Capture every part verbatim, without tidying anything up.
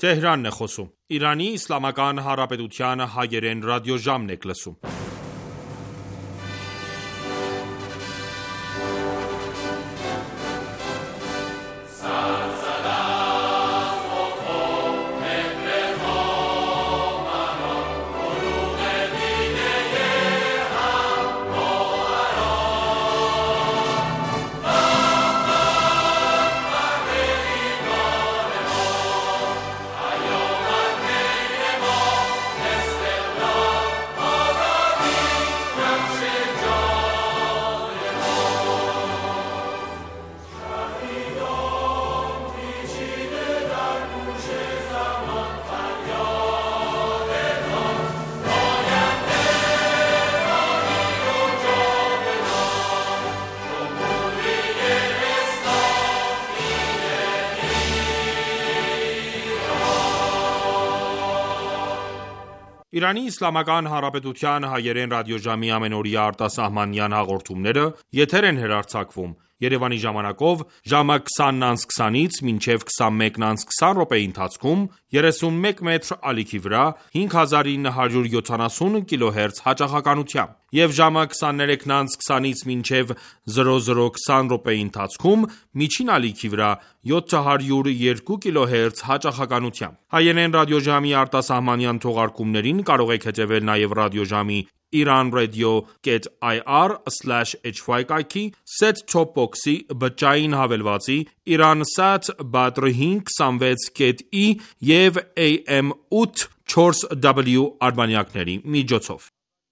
Թեհրանն է խոսում։ Իրանի Իսլամական Հանրապետության հայերեն ռադիոժամն եք լսում։ Իրանի Իսլամական Հանրապետության հայերեն ռադիոժամի ամենօրյա արտասահմանյան հաղորդումները եթեր են հեռարձակվում Երևանի ժամանակով ժամը քսանն անց քսանից մինչև քսանմեկն անց քսան րոպեի ընթացքում երեսունմեկ մետր ալիքի վրա հինգ հազար ինը հարյուր յոթանասուն կիլոհերց հաճախականությամբ և ժամը քսաներեքն անց քսանից մինչև զրո զրո քսան րոպեի ընթացքում միջին ալիքի վրա յոթ հարյուր երկու կիլոհերց հաճախականությամբ։ Հայերեն ռադիոժամի արտասահմանյան թողարկումներին կարող եք հետևել նաև ռադիոժամի iranradio.ir slash hy կայքի, set-top box-ի, բջջային հավելվածի, Iransat Badr հինգ հիսունվեց կետ ի և A M ութ չորս W արբանյակների միջոցով։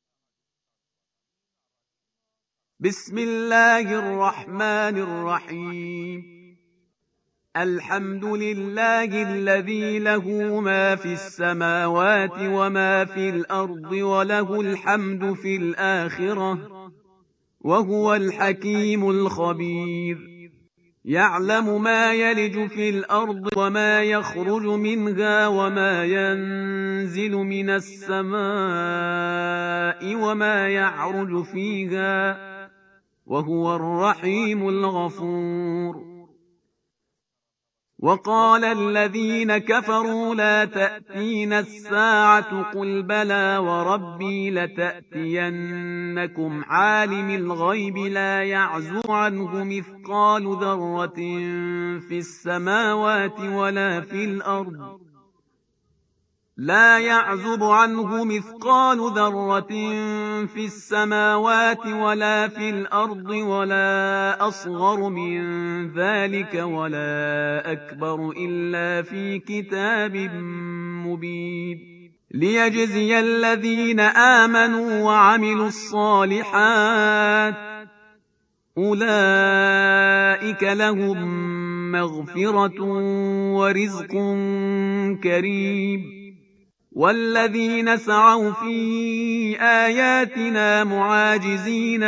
Բիսմիլլահիր ռահմանիր ռահիմ الحمد لله الذي له ما في السماوات وما في الأرض وله الحمد في الآخرة وهو الحكيم الخبير يعلم ما يلج في الأرض وما يخرج منها وما ينزل من السماء وما يعرج فيها وهو الرحيم الغفور وقال الذين كفروا لا تأتينا الساعة قل بلى وربي لتأتينكم عالم الغيب لا يعزب عنه مثقال ذرة في السماوات ولا في الأرض لا يعزب عنه مثقال ذرة في السماوات ولا في الأرض ولا أصغر من ذلك ولا أكبر إلا في كتاب مبين ليجزي الذين آمنوا وعملوا الصالحات أولئك لهم مغفرة ورزق كريم والذين سعوا في آياتنا معاجزين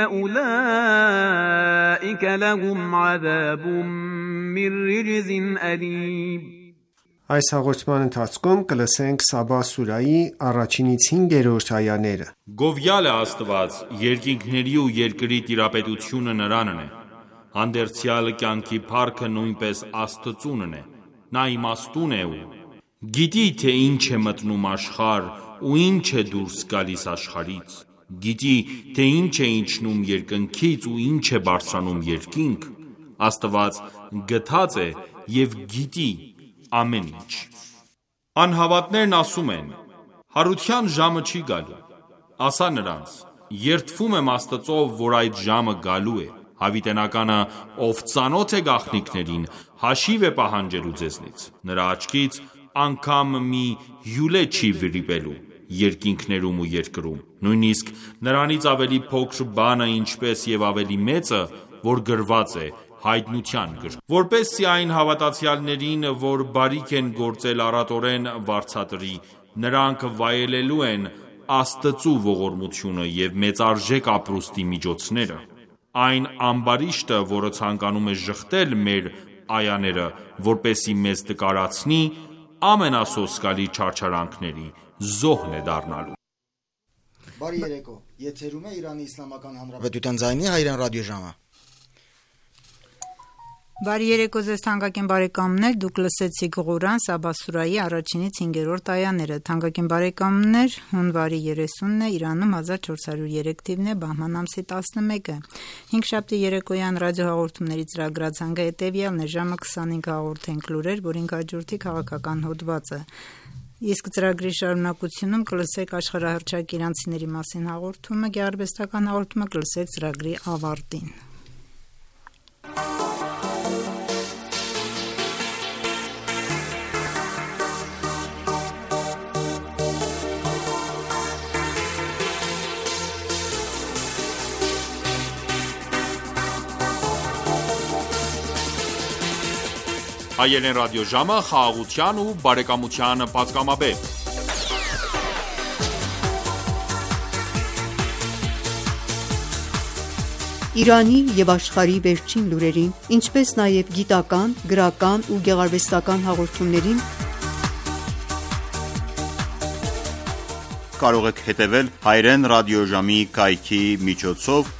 أولئك لهم عذاب من رجز أليم Այս հաղորդման ընթացքում կլսենք Սաբա սուրայի առաջինից հինգերորդ այաները։ Գովյալ է Աստված, երկինքների ու երկրի տիրապետությունը նրանն է, հանդերձյալ կյանքի փառքը նույնպես Աստծունն է, նա իմաստուն է ու գիտի թե ինչ է մտնում աշխարհ ու ինչ է դուրս գալիս աշխարհից, գիտի թե ինչ է իջնում երկնքից ու ինչ է բարձրանում երկինք, Աստված գթած է և գիտի ամեն ինչ։ Անհավատներն ասում են. հարության ժամը չի գալու։ Ասա նրանց. երդվում եմ Աստծով, որ այդ ժամը գալու է։ Հավիտենականը, ով ծանոթ է գաղտնիքներին, հաշիվ է պահանջելու ձեզնից։ Նրա աչքից անգամ մի հյուլե չի վրիպելու երկինքներում ու երկրում, նույնիսկ նրանից ավելի փոքր բանը, ինչպես և ավելի մեծը, որ գրված է հայտնության գրքում, որպեսզի այն հավատացյալներին, որ բարիք են գործել առատորեն վարձատրի, նրանք վայելելու են Աստծու ողորմությունը և մեծարժեք ապրուստի միջոցները։ Այն ամբարիշտը, որը ցանկանում է ժխտել մեր այաները, որպեսզի մեզ տկարացնի, ամենասոսկալի չարչարանքների զոհն է դառնալու։ Բարի երեկո, եթերում է Իրանի Իսլամական Հանրապետության ձայնի հայերեն ռադիոժամը։ Բարի երեկո ձեզ թանկագին բարեկամներ, դուք լսեցիք Ղուրան Սաբասուրայի առաջինից հինգերորդ այաները։ Թանկագին բարեկամներ, հունվարի երեսունն է, Իրանում հազար չորս հարյուր երեք թիվն է, բահման ամսի տասնմեկը։ Հինգշաբթի երեկոյան ռադիոհաղորդումների ծրագրացանկը հետևյալն է, ժամը քսանհինգ հաղորդենք լուրեր, որին կհաջորդի քաղաքական հոդվածը։ Իսկ ծրագրի շարունակությունում կլսեք աշխարհահռչակ իրանցիների մասին հաղորդումը, գեղարվեստական հաղորդումը կլսեք ծրագրի ավարտին։ Հայերեն ռադիոժամը խաղաղության ու բարեկամության պատգամաբեր։ Իրանի և աշխարհի վերջին լուրերին, ինչպես նաև գիտական, գրական ու գեղարվեստական հաղորդումներին կարող եք հետևել հայերեն ռադիոժամի կայքի միջոցով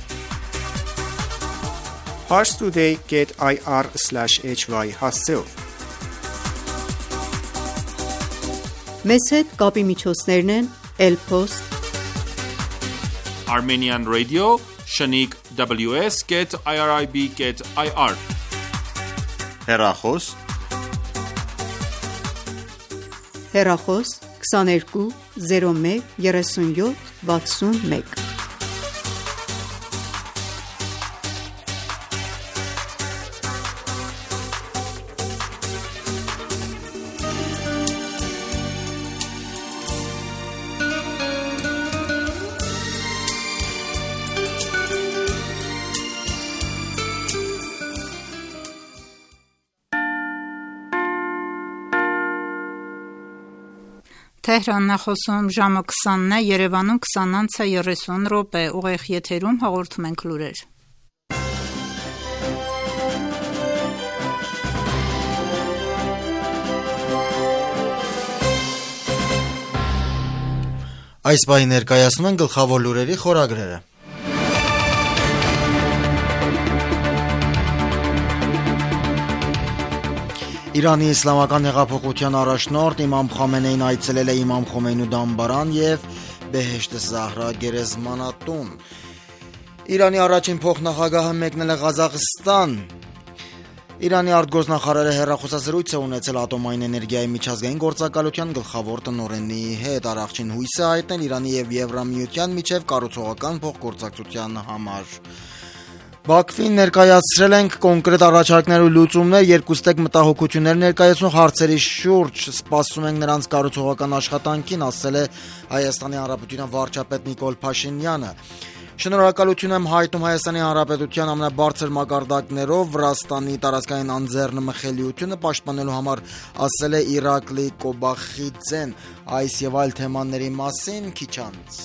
parstoday dot i r slash h y հասցեով։ Մեզ հետ կապի միջոցներն են Elpost, Armenian Radio, Shaniq W S dot I R I B dot I R հեռախոս, հեռախոս քսաներկու զիրո մեկ երեսունյոթ վաթսունմեկ։ Թեհրանն է խոսում, ժամը քսանն է, Երևանում քսան անց է երեսուն րոպե, ուղիղ եթերում հաղորդում ենք լուրեր։ Այս պահին ներկայացնում են գլխավոր լուրերի խորագրերը։ Իրանի իսլամական հեղափոխության առաջնորդ Իմամ Խամենեին այցելել է Իմամ Խոմեյնու դամբարան և Բեհեշտ Զահրա գերեզմանատուն։ Իրանի առաջին փոխնախագահը մեկնել է Ղազախստան։ Իրանի արտգործնախարարը հեռախոսազրույց է ունեցել ատոմային էներգիայի միջազգային գործակալության գլխավոր տնօրենի հետ, առողջին հույս է հայտնել Իրանի և Եվրամիության միջև կառուցողական փոխգործակցության համար։ Բաքվին ներկայացրել ենք կոնկրետ առաջարկներ ու լուծումներ, երկուստեք մտահոգություններ ներկայացնող հարցերի շուրջ, սպասում ենք նրանց կառուցողական աշխատանքին, ասել է Հայաստանի Հանրապետության վարչապետ Նիկոլ Փաշինյանը։ Շնորհակալություն եմ հայտնում Հայաստանի Հանրապետության ամենաբարձր մակարդակներով Վրաստանի տարածքային անձեռնմխելիությունը պաշտպանելու համար, ասել է Իրակլի Կոբախիձեն, այս եւ այլ թեմաների մասին քիչ անց։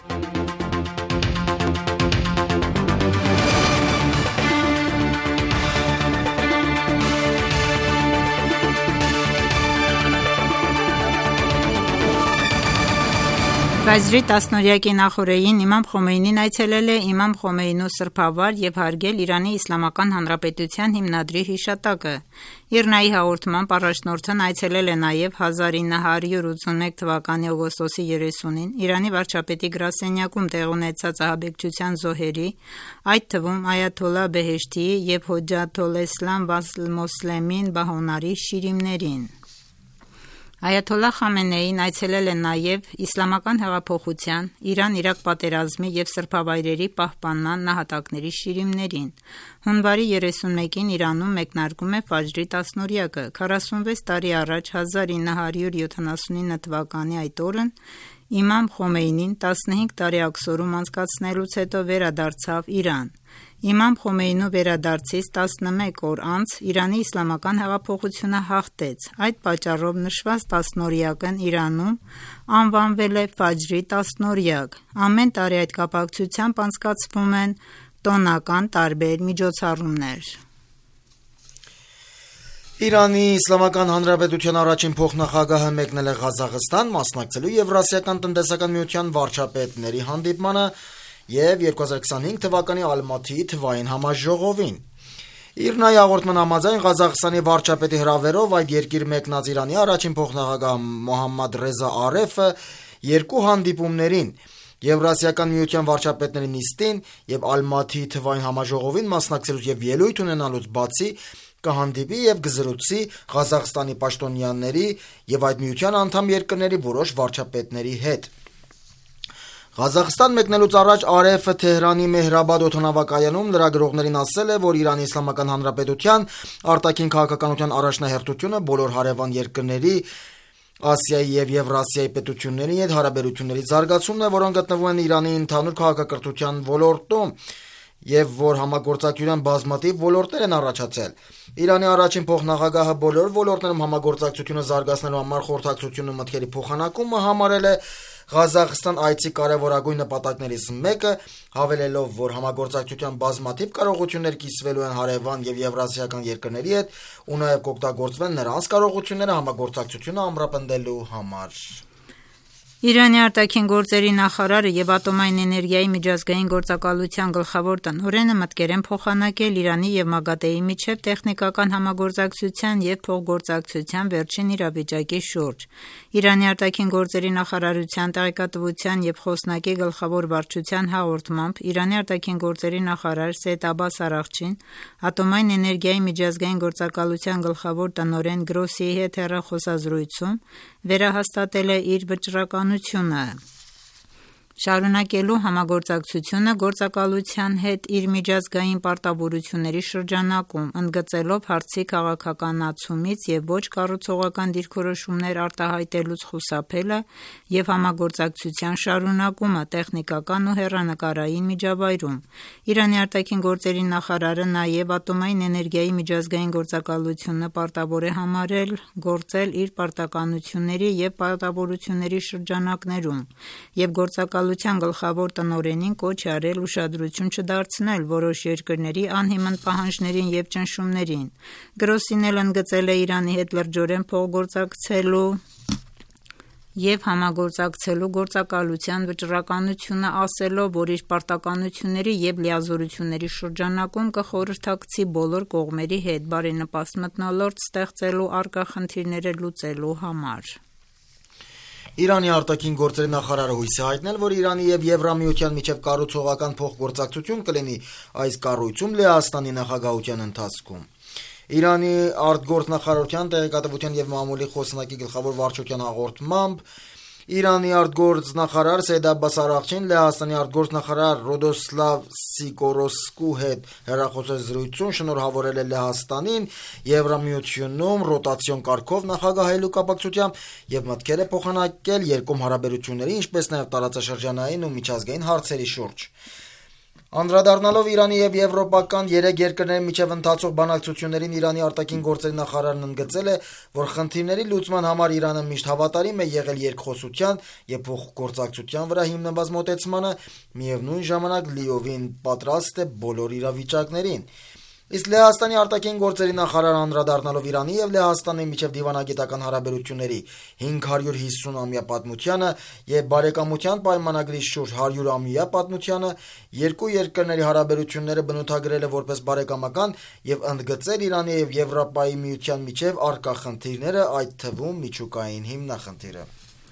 Վազրի տասնօրյակի նախօրեին Իմամ Խոմեյնին այցելել է Իմամ Խոմեյնու սրբավար և հարգել Իրանի Իսլամական Հանրապետության հիմնադրի հիշատակը։ ԻՌՆԱ-ի հաղորդմամբ առաջնորդն այցելել է նաև հազար ինը հարյուր ութսունմեկ թվականի օգոստոսի երեսունին Իրանի վարչապետի գրասենյակում տեղի ունեցած ահաբեկչության զոհերի, այդ թվում Այաթոլլահ Բեհեշթիի և Հոջաթոլէսլամ Վասլմոսլեմին Բահոնարի շիրիմներին։ Այաթոլլահ Խամենեին այցելել է նաև Իսլամական հեղափոխության, Իրան-Իրաք պատերազմի և սրբավայրերի պահպանման նահատակների շիրիմներին։ Հունվարի երեսունմեկին Իրանում մեկնարկում է Ֆաջրի տասնօրյակը։ քառասունվեց տարի առաջ հազար ինը հարյուր յոթանասունինը թվականի այդ օրն Իմամ Խոմեյնին տասնհինգ տարի աքսորում անցկացնելուց հետո վերադարձավ Իրան։ Իմամ Խոմեյնու վերադարձից տասնմեկ օր անց Իրանի իսլամական հեղափոխությունը հաղթեց։ Այդ պատճառով նշված տասնօրյակն Իրանում անվանվել է Ֆաջրի տասնօրյակ։ Ամեն տարի այդ կապակցությամբ անցկացվում են տոնական տարբեր միջոցառումներ։ Իրանի Իսլամական Հանրապետության առաջին փոխնախագահը մեկնել է Ղազախստան, մասնակցելու Եվրասիական տնտեսական միության վարչապետների հանդիպմանը և երկու հազար քսանհինգ թվականի Ալմաթիի թվային համաժողովին։ Իրնայի հաղորդման համաձայն Ղազախստանի վարչապետի հրավերով այդ երկիր մեկնած Իրանի առաջին փոխնախագահ Մոհամմադ Ռեզա Արեֆը երկու հանդիպումներին Եվրասիական միության վարչապետների նիստին եւ Ալմաթի թվային համաժողովին մասնակցելուց եւ ելույթ ունենալուց բացի կհանդիպի եւ կզրուցի Ղազախստանի պաշտոնյաների եւ այդ միության անդամ երկրների որոշ վարչապետների հետ։ Ղազախստան մեկնելուց առաջ Արեֆը Թեհրանի Մեհրաբադ օդանավակայանում լրագրողներին ասել է, որ Իրանի Իսլամական Հանրապետության արտաքին քաղաքականության առաջնահերթությունը բոլոր հարևան երկրների Ասիայի եւ Եվրասիայի պետությունների հետ հարաբերությունների զարգացումն է, որոնք գտնվում են Իրանի ընդհանուր քաղաքակրթության ոլորտում եւ որ համագործակցության բազմաթիվ ոլորտներ են առաջացել։ Իրանի առաջին փոխնախագահը բոլոր ոլորտներում համագործակցությունը զարգացնելու համար խորհրդակցությունն ու մտքերի փոխանակումը համարել է Ղազախստան այցի կարևորագույն նպատակներից մեկը, հավելելով, որ համագործակցության բազմաթիվ կարողություններ կիսվելու են հարևան եւ եվրասիական երկրների հետ ու նաեւ կօգտագործվեն նրանց կարողությունները համագործակցությունը ամրապնդելու համար։ Իրանի արտաքին գործերի նախարարը եւ ատոմային էներգիայի միջազգային գործակալության գլխավոր տնօրենը մտկեր են փոխանակել Իրանի եւ ՄԱԳԱՏԷ-ի միջև տեխնիկական համագործակցության եւ փոխգործակցության վերջին իրավիճակի շուրջ։ Իրանի արտաքին գործերի նախարարության տեղեկատվության եւ խոսնակի գլխավոր վարչության հաղորդմամբ Իրանի արտաքին գործերի նախարար Սեյեդ Աբբաս Արաղչին ատոմային էներգիայի միջազգային գործակալության գլխավոր տնօրեն Գրոսիի հետ հեռախոսազրույցում վերահաստատել է իր վճռականությունը շարունակելու համագործակցությունը գործակալության հետ իր միջազգային պարտավորությունների շրջանակում, ընդգծելով հարցի քաղաքականացումից եւ ոչ կառուցողական դիրքորոշումներ արտահայտելուց խուսափելը եւ համագործակցության շարունակումը տեխնիկական ու հեռանկարային միջավայրում։ Իրանի արտաքին գործերի նախարարը նաեւ ատոմային էներգիայի միջազգային գործակալությունը պարտավոր է համարել գործել իր պարտականությունների եւ պարտավորությունների շրջանակներում եւ գործակալ գլխավոր տնօրենին կոչ է արել ուշադրություն չդարձնել որոշ երկրների անհիմն պահանջներին եւ ճնշումներին։ Գրոսին էլ ընդգծել է Իրանի հետ լրջորեն փոխգործակցելու եւ համագործակցելու գործակալության վճռականությունը, ասելով, որ իր պարտականությունների եւ լիազորությունների շրջանակում կխորհրդակցի բոլոր կողմերի հետ բարենպաստ մթնոլորտ ստեղծելու առկա խնդիրները լուծելու համար։ Իրանի արտաքին գործերի նախարարը հույս է հայտնել, որ Իրանի եւ Եվրամիության միջև կառուցողական փոխգործակցություն կլինի այս կառույցում Լեհաստանի նախագահության ընթացքում։ Իրանի արտգործնախարարության տեղեկատվության եւ մամուլի խոսնակի գլխավոր վարչության հաղորդմամբ Իրանի արտգործնախարար Սեյեդ Աբբաս Արաղչին Լեհաստանի արտգործնախարար Ռոդոսլավ Սիկորոսկու հետ հեռախոսազրույցում շնորհավորել է Լեհաստանին Եվրամիությունում ռոտացիոն կարգով նախագահելու կապակցությամբ եւ մտքեր է փոխանակել երկկողմ հարաբերությունների, ինչպես նաեւ տարածաշրջանային ու միջազգային հարցերի շուրջ։ Անդրադառնալով Իրանի եւ եվրոպական երեք երկրների միջև ընթացող բանակցություններին Իրանի արտաքին գործերի նախարարն ընդգծել է, որ խնդիրների լուծման համար Իրանը միշտ հավատարիմ է եղել երկխոսության եւ փոխգործակցության վրա հիմնված մոտեցմանը, միևնույն ժամանակ լիովին պատրաստ է բոլոր իրավիճակներին։ Իսկ Լեհաստանի արտաքին գործերի նախարարը անդրադառնալով Իրանի եւ Լեհաստանի միջև դիվանագիտական հարաբերությունների հինգ հարյուր հիսուն-ամյա պատմությանը եւ բարեկամության պայմանագրի շուրջ հարյուր-ամյա պատմությանը, երկու երկրների հարաբերությունները բնութագրել է որպես բարեկամական եւ ընդգծել Իրանի եւ Եվրոպայի միության միջև առկա խնդիրները, այդ թվում միջուկային հիմնախնդիրը։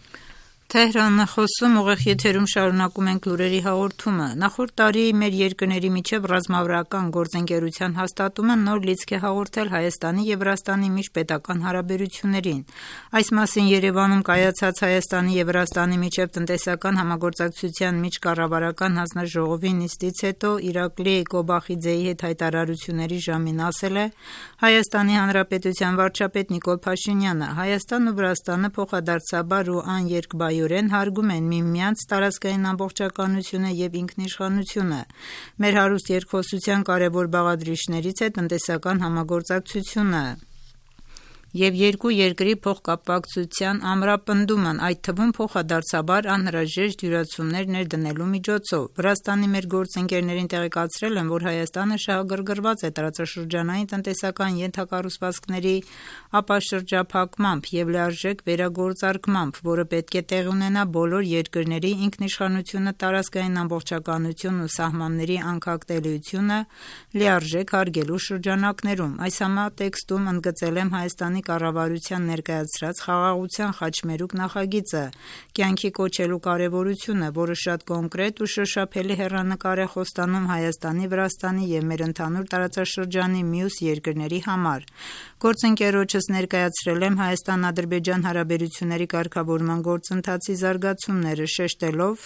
Թեհրանը խոսում ուղիղ եթերում շարունակում ենք լուրերի հաղորդումը։ Նախորդ տարի մեր երկրների միջև ռազմավարական գործընկերության հաստատումը նոր լիցք է հաղորդել Հայաստանի եւ Վրաստանի միջպետական հարաբերություններին։ Այս մասին Երևանում կայացած Հայաստանի եւ Վրաստանի միջև տնտեսական համագործակցության միջկառավարական հանձնաժողովի նիստից հետո Իրակլի Կոբախիձեի հետ հայտարարությունների ժամին ասել է Հայաստանի Հանրապետության վարչապետ Նիկոլ Փաշինյանը։ Հայաստանն ու Վրաստանը փոխադարձաբար ու աներկբայորեն հարգում են միմյանց տարածքային ամբողջականությունը եւ ինքնիշխանությունը։ Մեր հարուստ երկխոսության կարևոր բաղադրիչներից է տնտեսական համագործակցությունը։ և երկու երկրի փոխկապակցության ամրապնդումն, այդ թվում փոխադարձաբար անհրաժեշտ յուրացումներ ներդնելու միջոցով։ Վրաստանի մեր գործընկերներին տեղեկացրել են, որ Հայաստանը շահագրգռված է տարածաշրջանային տնտեսական ենթակառուցվածքների ապաշրջափակմամբ և լիարժեք վերագործարկմամբ, որը պետք է տեղի ունենա բոլոր երկրների ինքնիշխանությունը, տարածքային ամբողջականությունն ու սահմանների անկախտելիությունը լիարժեք հարգելու շրջանակներում։ Այս համատեքստում ընդգծել եմ Հայաստանի կառավարության ներկայացրած խաղաղության խաչմերուկ նախագիծը կյանքի կոչելու կարևորությունը, որը շատ կոնկրետ ու շոշափելի հեռանկար է խոստանում Հայաստանի, Վրաստանի և մեր ընդհանուր տարածաշրջանի մյուս երկրների համար։ Գործընկերոջս ներկայացրել եմ Հայաստան-Ադրբեջան հարաբերությունների կարգավորման գործընթացի զարգացումները, շեշտելով,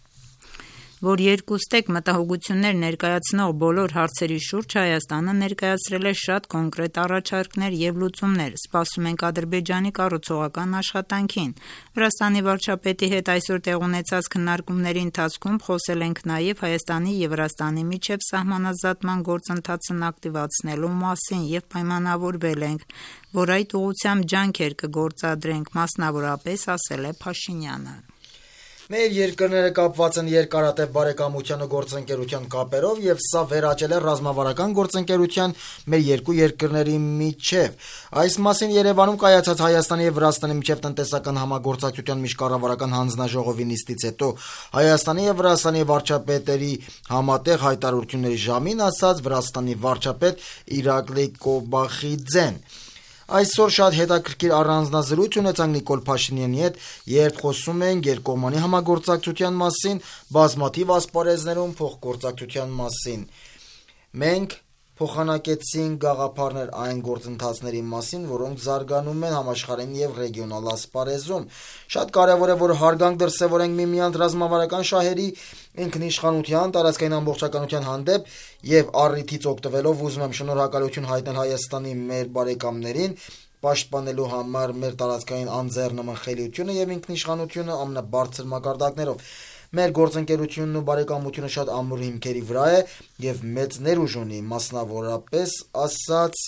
որ երկուստեք մտահոգություններ ներկայացնող բոլոր հարցերի շուրջ Հայաստանը ներկայացրել է շատ կոնկրետ առաջարկներ և լուծումներ։ Սպասում ենք Ադրբեջանի կառուցողական աշխատանքին։ Վրաստանի վարչապետի հետ այսօր տեղ ունեցած քննարկումների ընթացքում խոսել ենք նաև Հայաստանի և Վրաստանի միջև սահմանազատման գործընթացն ակտիվացնելու մասին և պայմանավորվել ենք, որ այդ ուղղությամբ ջանքեր կգործադրենք, մասնավորապես ասել է Փաշինյանը։ Մեր երկրները կապված են երկարատև բարեկամության ու գործընկերության կապերով, և սա վերաճել է ռազմավարական գործընկերության մեր երկու երկրների միջև։ Այս մասին Երևանում կայացած Հայաստանի և Վրաստանի միջև տնտեսական համագործակցության միջկառավարական հանձնաժողովի նիստից հետո Հայաստանի և Վրաստանի վարչապետերի համատեղ հայտարարությունների ժամին ասաց Վրաստանի վարչապետ Իրակլի Կոբախիձեն։ Այսօր շատ հետաքրքիր առանձնազրույց ունեցանք Նիկոլ Փաշինյանի հետ, երբ խոսում ենք երկկողմանի համագործակցության մասին, բազմաթիվ ասպարեզներում փոխգործակցության մասին։ Մենք փոխանակեցինք գաղափարներ այն գործընթացների մասին, որոնք զարգանում են համաշխարհային և ռեգիոնալ ասպարեզում։ Շատ կարևոր է, որ հարգանք դրսևորենք միմյանց ռազմավարական շահերի, ինքնիշխանության, տարածքային ամբողջականության հանդեպ և առիթից օգտվելով ուզում եմ շնորհակալություն հայտնել Հայաստանի մեր բարեկամներին, պաշտպանելու համար մեր տարածքային անձեռնմն խելիությունը և ինքնիշխանությունը ամենաբարձր մակարդակներով։ Մեր գործընկերությունն ու բարեկամությունը շատ ամուր հիմքերի վրա է և մեծ ներուժ ունի, մասնավորապես ասաց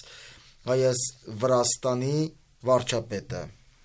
Վրաստանի վարչապետը։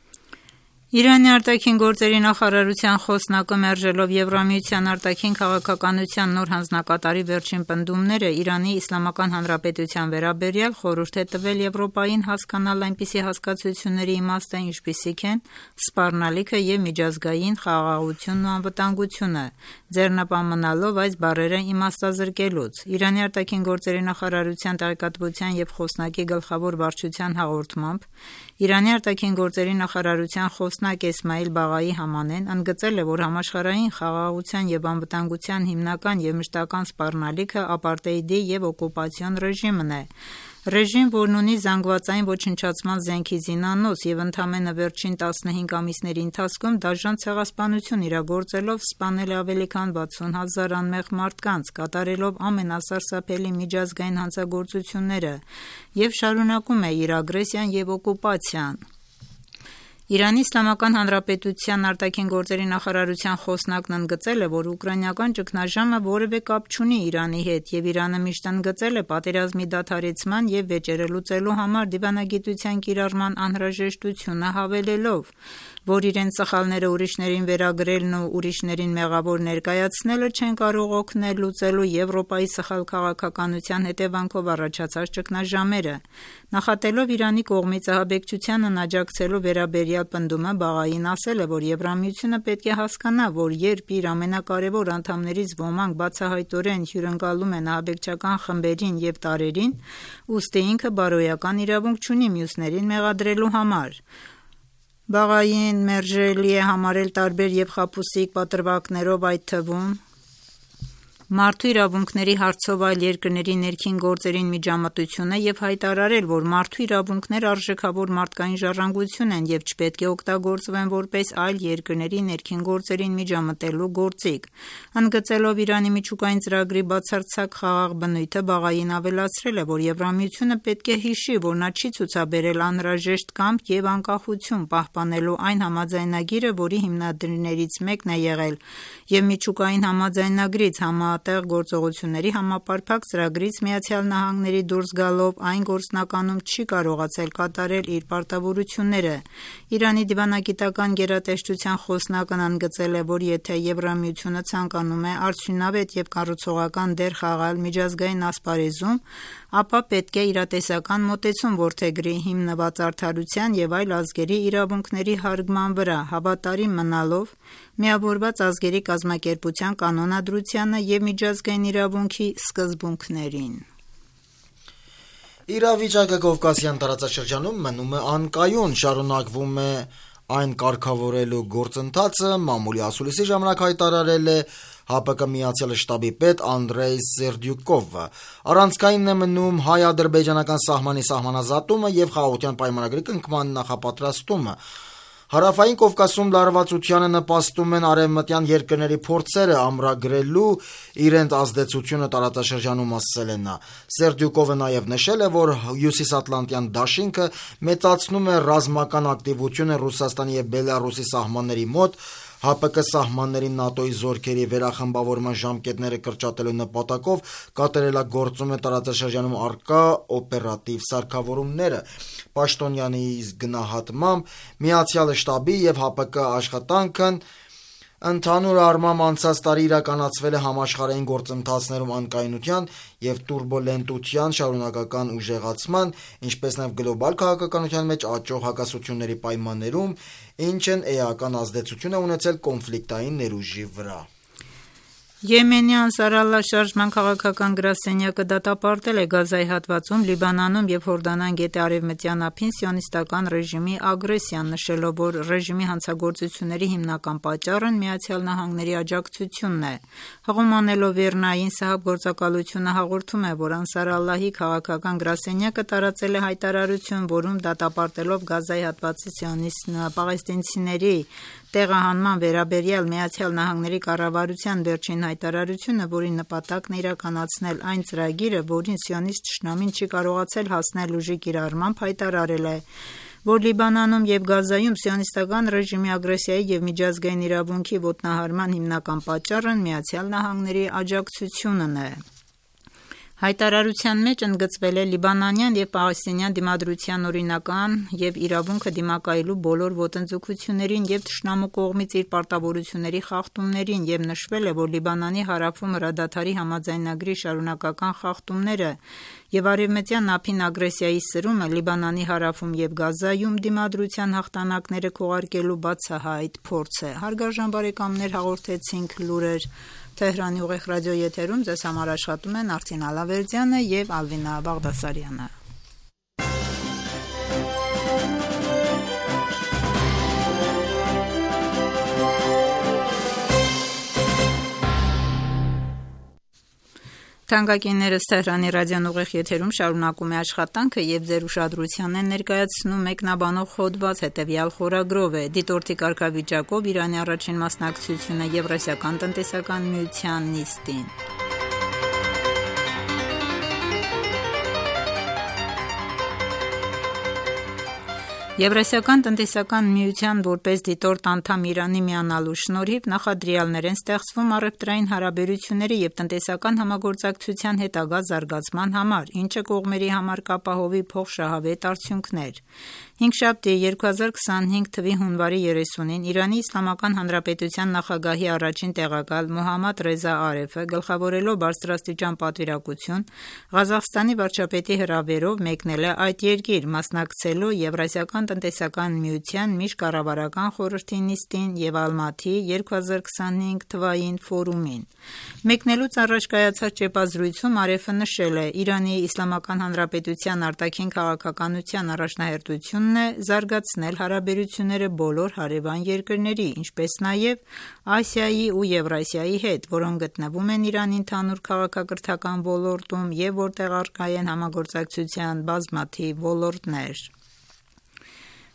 Իրանի արտաքին գործերի նախարարության խոսնակը մերժելով Եվրամիության արտաքին քաղաքականության նոր հանձնակատարի վերջին պնդումները Իրանի Իսլամական Հանրապետության վերաբերյալ խորհուրդ է տվել Եվրոպային հասկանալ այնպիսի հասկացությունների իմաստը, ինչպիսիք են սպառնալիքը և միջազգային խաղաղությունն ու անվտանգությունը, ձեռնապահ մնալով այս բառերը իմաստազրկելուց։ Իրանի արտաքին գործերի նախարարության տեղեկատվության և խոսնակի գլխավոր վարչության հաղորդմամբ Իրանի արտաքին գործերի նախարարության խոսնակ Էսմայիլ Բաղայի Համանեն ընդգծել է, որ համաշխարհային խաղաղության և անվտանգության հիմնական և մշտական սպառնալիքը ապարտեիդի և օկուպացիոն ռեժիմն է։ Ռեժիմ, որն ունի զանգվածային ոչնչացման զենքի զինանոց և ընդամենը վերջին տասնհինգ ամիսների ընթացքում դաժան ցեղասպանություն իրագործելով սպանել է ավելի քան վաթսուն հազար անմեղ մարդկանց, կատարելով ամենասարսափելի միջազգային հանցագործությունները և շարունակում է իր ագրեսիան և օկուպացիան։ Իրանի Իսլամական Հանրապետության արտաքին գործերի նախարարության խոսնակն ընդգծել է, որ ուկրաինական ճգնաժամը որևէ կապ չունի Իրանի հետ և Իրանը միշտ ընդգծել է պատերազմի դադարեցման և վեճերը լուծելու համար դիվանագիտության կիրառման անհրաժեշտությունը, հավելելով, որ իրենց սխալները ուրիշներին վերագրելն ու ուրիշներին մեղավոր ներկայացնելը չեն կարող օգնել լուծելու Եվրոպայի սխալ քաղաքականության հետևանքով առաջացած ճգնաժամերը։ Նախատելով Իրանի կողմից ահաբեկչությանն աջակցելու վերաբերյալ պնդումը Բաղային ասել է, որ Եվրամիությունը պետք է հասկանա, որ երբ իր ամենակարևոր անդամներից ոմանք բացահայտորեն հյուրընկալում են ահաբեկչական խմբերին և տարրերին, ուստի ինքը բարոյական իրավունք չունի մյուսներին մեղադրելու համար։ Բաղային մերժելի է համարել տարբեր և խաբուսիկ պատրվակներով, այդ թվում մարդու իրավունքների հարցով այլ երկրների ներքին գործերին միջամտությունը և հայտարարել, որ մարդու իրավունքներ արժեքավոր մարդկային ժառանգություն են և չպետք է օգտագործվեն որպես այլ երկրների ներքին գործերին միջամտելու գործիք։ Ընդգծելով Իրանի միջուկային ծրագրի բացարձակ խաղաղ բնույթը, Բաղային ավելացրել է, որ Եվրամիությունը պետք է հիշի, որ նա չի ցուցաբերել անհրաժեշտ կամք և անկախություն պահպանելու այն համաձայնագիրը, որի հիմնադիրներից մեկն է եղել, և միջուկային համաձայնագրից համա համատեղ գործողությունների համապարփակ ծրագրից Միացյալ Նահանգների դուրս գալով այն գործնականում չի կարողացել կատարել իր պարտավորությունները։ Իրանի դիվանագիտական գերատեսչության խոսնակն ընդգծել է, որ եթե Եվրամիությունը ցանկանում է արդյունավետ եւ կառուցողական դեր խաղալ միջազգային ասպարեզում, ապա պետք է իրատեսական մոտեցում որդեգրի հիմնված արդարության եւ այլ ազգերի իրավունքների հարգման վրա, հավատարիմ մնալով Միավորված ազգերի կազմակերպության կանոնադրությանը եւ միջազգային իրավունքի սկզբունքներին։ Իրավիճակը Կովկասյան տարածաշրջանում մնում է անկայուն, շարունակվում է այն կարգավորելու գործընթացը, մամուլի ասուլիսի ժամանակ հայտարարել է ՀԱՊԿ Միացյալ Շտաբի պետ Անդրեյ Սերդյուկովը։ Առանցքային է մնում հայ-ադրբեջանական սահմանի սահմանազատումը եւ խաղաղության պայմանագրի կնքման նախապատրաստումը։ Հարավային Կովկասում լարվածությանը նպաստում են արևմտյան երկրների փորձերը ամրագրելու իրենց ազդեցությունը տարածաշրջանում, ասել է նա։ Սերդյուկովը նաև նշել է, որ Հյուսիսատլանտյան դաշինքը մեծացնում է ռազմական ակտիվությունը Ռուսաստանի եւ Բելարուսի սահմանների մոտ, ՀԱՊԿ սահմաններին ՆԱՏՕ-ի զորքերի վերախմբավորման ժամկետները կրճատելու նպատակով կատարելագործում է տարածաշրջանում առկա օպերատիվ սարքավորումները։ Պաշտոնյանի գնահատմամբ Միացյալ Շտաբի եւ ՀԱՊԿ աշխատանքն ընդհանուր առմամբ անցած տարի իրականացվել է համաշխարհային գործընթացներում անկայունության եւ տուրբուլենտության շարունակական ուժեղացման, ինչպես նաեւ գլոբալ քաղաքականության մեջ աճող հակասությունների պայմաններում, ինչն էական ազդեցություն է ունեցել կոնֆլիկտային ներուժի վրա։ Եմենի Անսար Ալլահ շարժման քաղաքական գրասենյակը դատապարտել է Գազայի հատվածում, Լիբանանում եւ Հորդանան գետի արևմտյան ափին սիոնիստական ռեժիմի ագրեսիան, նշելով, որ ռեժիմի հանցագործությունների հիմնական պատճառն Միացյալ Նահանգների աջակցությունն է։ Հղում անելով Վերնային Սահաբ գործակալությունը հաղորդում է, որ Անսար Ալլահի քաղաքական գրասենյակը տարածել է հայտարարություն, որում դատապարտելով Գազայի հատվածի սիոնիստ պաղեստինցիների տեղահանման վերաբերյալ Միացյալ Նահանգների կառավարության վերջին հայտարարությունը, որի նպատակն է իրականացնել այն ծրագիրը, որին սիոնիստ թշնամին չի կարողացել հասնել ուժի կիրառմամբ, հայտարարել է, որ Լիբանանում եւ Գազայում սիոնիստական ռեժիմի ագրեսիայի եւ միջազգային իրավունքի ոտնահարման հիմնական պատճառն Միացյալ Նահանգների աջակցությունն է։ Հայտարարության մեջ ընդգծվել է լիբանանյան եւ պաղեստինյան դիմադրության օրինական եւ իրավունքը դիմակայելու բոլոր ոտնձգություններին եւ թշնամու կողմից իր պարտավորությունների խախտումներին եւ նշվել է, որ Լիբանանի հարավում հրադադարի համաձայնագրի շարունակական խախտումները եւ արևմտյան ափին ագրեսիայի սրումը Լիբանանի հարավում եւ Գազայում դիմադրության հաղթանակները քողարկելու բացահայտ փորձ է։ Հարգարժան բարեկամներ, հաղորդեցինք լուրեր Թեհրանի ուղիղ ռադիո եթերում ձեզ համար աշխատում են Արթին Ալավերդյանը եւ Ալվինա Բաղդասարյանը։ Թանկագիններս Թեհրանի ռադիոն ուղիղ եթերում շարունակում է աշխատանքը եւ ձեր ուշադրությանն է ներկայացնում մեկնաբանող հոդված հետեւյալ խորագրով է. Դիտորդի կարգավիճակով Իրանի առաջին մասնակցությունը Եվրասիական տնտեսական միության նիստին։ Եվրասիական տնտեսական միության որպես դիտորդ անդամ Իրանի միանալու շնորհիվ նախադրյալներ են ստեղծվում առևտրային հարաբերությունների եւ տնտեսական համագործակցության հետագա զարգացման համար, ինչը կողմերի համար կապահովի փոխշահավետ արդյունքներ։ Հինգշաբթի երկու հազար քսանհինգ թվականի հունվարի երեսունին Իրանի Իսլամական Հանրապետության նախագահի առաջին տեղակալ Մոհամմադ Ռեզա Արեֆը գլխավորելով բարձրաստիճան պատվիրակություն Ղազախստանի վարչապետի հրավերով մեկնել է այդ երկիր մասնակցելու Եվրասիական տնտեսական միության միջկառավարական խորհրդի նիստին եւ Ալմաթի երկու հազար քսանհինգ թվականին ֆորումին։ Մեկնելուց առաջ կայացած ճեպազրույցում Արեֆը նշել է. Իրանի Իսլամական Հանրապետության արտաքին քաղաքականության առաջնահերթությունն է զարգացնել հարաբերությունները բոլոր հարևան երկրների, ինչպես նաեւ Ասիայի ու Եվրասիայի հետ, որոնք գտնվում են Իրանի ընդհանուր քաղաքակրթական ոլորտում եւ որտեղ առկա են համագործակցության բազմաթիվ ոլորտներ։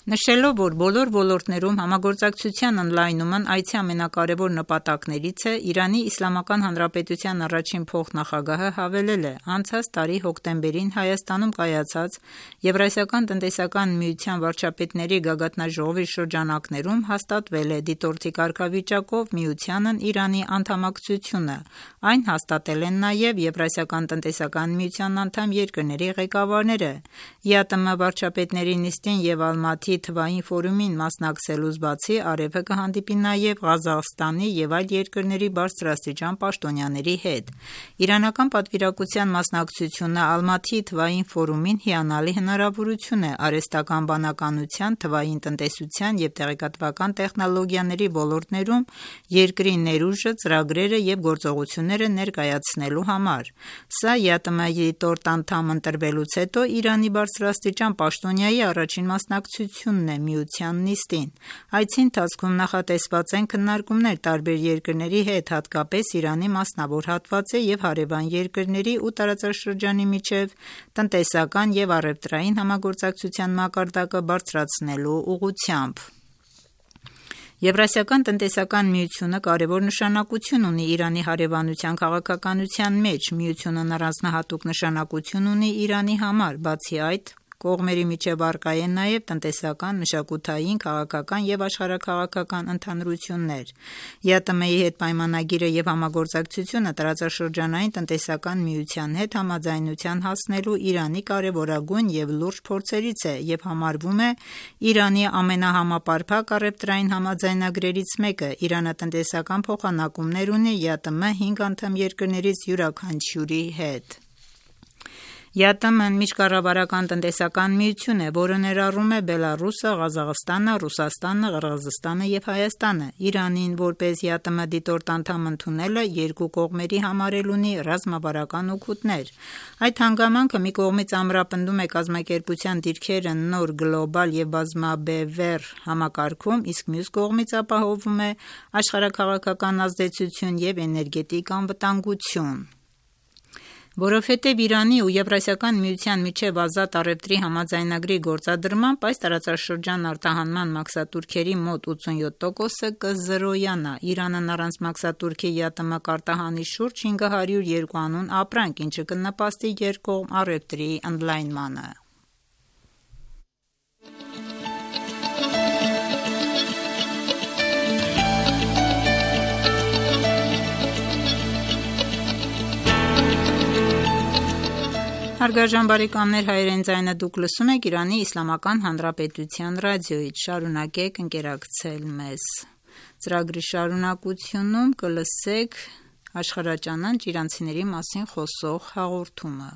Նշելով, որ բոլոր ոլորտներում համագործակցության ընդլայնումն այցի ամենակարևոր նպատակներից է, Իրանի Իսլամական Հանրապետության առաջին փոխնախագահը հավելել է. անցած տարի հոկտեմբերին Հայաստանում կայացած Եվրասիական տնտեսական միության վարչապետների գագաթնաժողովի շրջանակներում հաստատվել է դիտորդի կարգավիճակով միությանն Իրանի անդամակցությունը։ Այն հաստատել են նաև Եվրասիական տնտեսական միության անդամ երկրների ղեկավարները։ ԵԱՏՄ վարչապետների նիստին և Ալմատի թվային ֆորումին մասնակցելուց բացի արևը կհանդիպի նաև Ղազախստանի և այլ երկրների բարձրաստիճան պաշտոնյաների հետ։ Իրանական պատվիրակության մասնակցությունը Ալմատի թվային ֆորումին հիանալի հնարավորություն է արհեստական բանականության, թվային տնտեսության և տեղեկատվական տեխնոլոգիաների ոլորտներում երկրի ներուժը, ծրագրերը և գործողությունները ներկայացնելու համար։ Սա ԵԱՏՄ-ի դիտորդ անդամ ընտրվելուց հետո Իրանի բարձրաստիճան պաշտոնյայի առաջին մասնակցությունն է միության նիստին։ Այցի ընթացքում նախատեսված են քննարկումներ տարբեր երկրների հետ, հատկապես Իրանի մասնավոր հատվածի և հարևան երկրների ու տարածաշրջանի միջև տնտեսական և առևտրային համագործակցության մակարդակը բարձրացնելու ուղղությամբ։ Եվրասիական տնտեսական միությունը կարևոր նշանակություն ունի Իրանի հարևանության քաղաքականության մեջ։ Միությունն առանձնահատուկ նշանակություն ունի Իրանի համար։ Բացի այդ, կողմերի միջև առկա են նաև տնտեսական, մշակութային, քաղաքական և աշխարհաքաղաքական ընդհանրություններ։ ԵԱՏՄ-ի հետ պայմանագիրը և համագործակցությունը տարածաշրջանային տնտեսական միության հետ համաձայնության հասնելու Իրանի կարևորագույն և լուրջ փորձերից է և համարվում է Իրանի ամենահամապարփակ առևտրային համաձայնագրերից մեկը։ Իրանը տնտեսական փոխանակումներ ունի ԵԱՏՄ հինգ անդամ երկրներից յուրաքանչյուրի հետ։ ԵԱՏՄ-ն միջկառավարական տնտեսական միություն է, որը ներառում է Բելառուսը, Ղազախստանը, Ռուսաստանը, Ղրղզստանը և Հայաստանը։ Իրանին որպես ԵԱՏՄ դիտորդ անդամ ընդունելը երկու կողմերի համար էլ ունի ռազմավարական օգուտներ։ Այդ հանգամանքը մի կողմից ամրապնդում է կազմակերպության դիրքերը նոր գլոբալ և բազմաբևեռ համակարգում, իսկ մյուս կողմից ապահովում է աշխարհաքաղաքական ազդեցություն և էներգետիկ անվտանգություն։ Որովհետև Իրանի ու Եվրասիական միության միջև ազատ առևտրի համաձայնագրի գործադրմամբ այս տարածաշրջան արտահանման մաքսատուրքերի մոտ ութսունյոթ տոկոսը կզրոյանա։ Իրանն առանց մաքսատուրքի ԵԱՏՄ կարտահանի շուրջ հինգ հարյուր երկու անուն ապրանք, ինչը կնպաստի երկկողմ առևտրի ընդլայնմանը։ Հարգարժան բարեկամներ, հայրեն ձայնը դուք լսում եք Իրանի Իսլամական Հանրապետության ռադիոյից։ Շարունակեք ընկերակցել մեզ։ Ծրագրի շարունակությունում կլսեք աշխարհաճանաչ իրանցիների մասին խոսող հաղորդումը։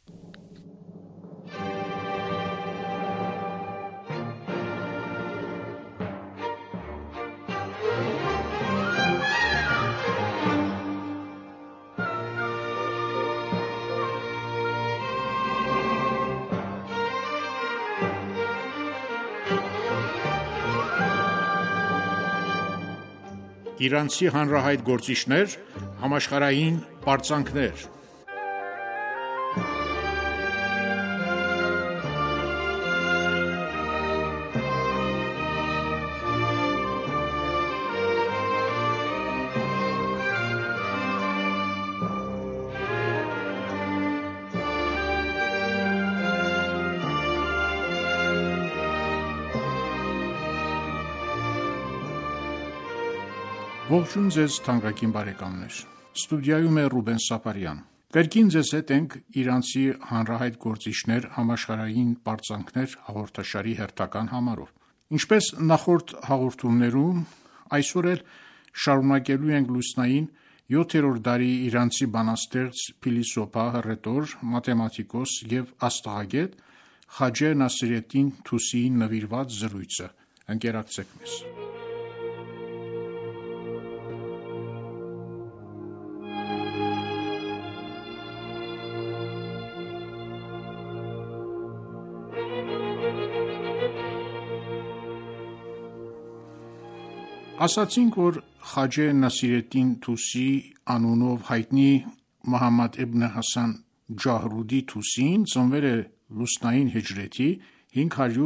Իրանցի հանրահայտ գործիչներ, համաշխարհային պարծանքներ։ Ողջույն ձեզ թանկագին բարեկամներ։ Ստուդիայում է Ռուբեն Սապարյան։ Կրկին ձեզ հետ ենք իրանցի հանրահայտ գործիչներ, համաշխարհային պարծանքներ հաղորդաշարի հերթական համարով։ Ինչպես նախորդ հաղորդումներում, այսօր էլ շարունակելու ենք լուսնային յոթերորդ դարի իրանցի բանաստեղծ, փիլիսոփա, հռետոր, մաթեմատիկոս և աստղագետ Խաջե Նասիրեդդին Թուսիի նվիրված զրույցը։ Ընկերակցեք մեզ։ Ասացինք, որ Խաջե Նասիրեդդին Թուսի անունով հայտնի Մոհամմադ Իբն Հասան Ջահրուդի Թուսին ծնվել է լուսնային հիջրեթի հինգ հարյուր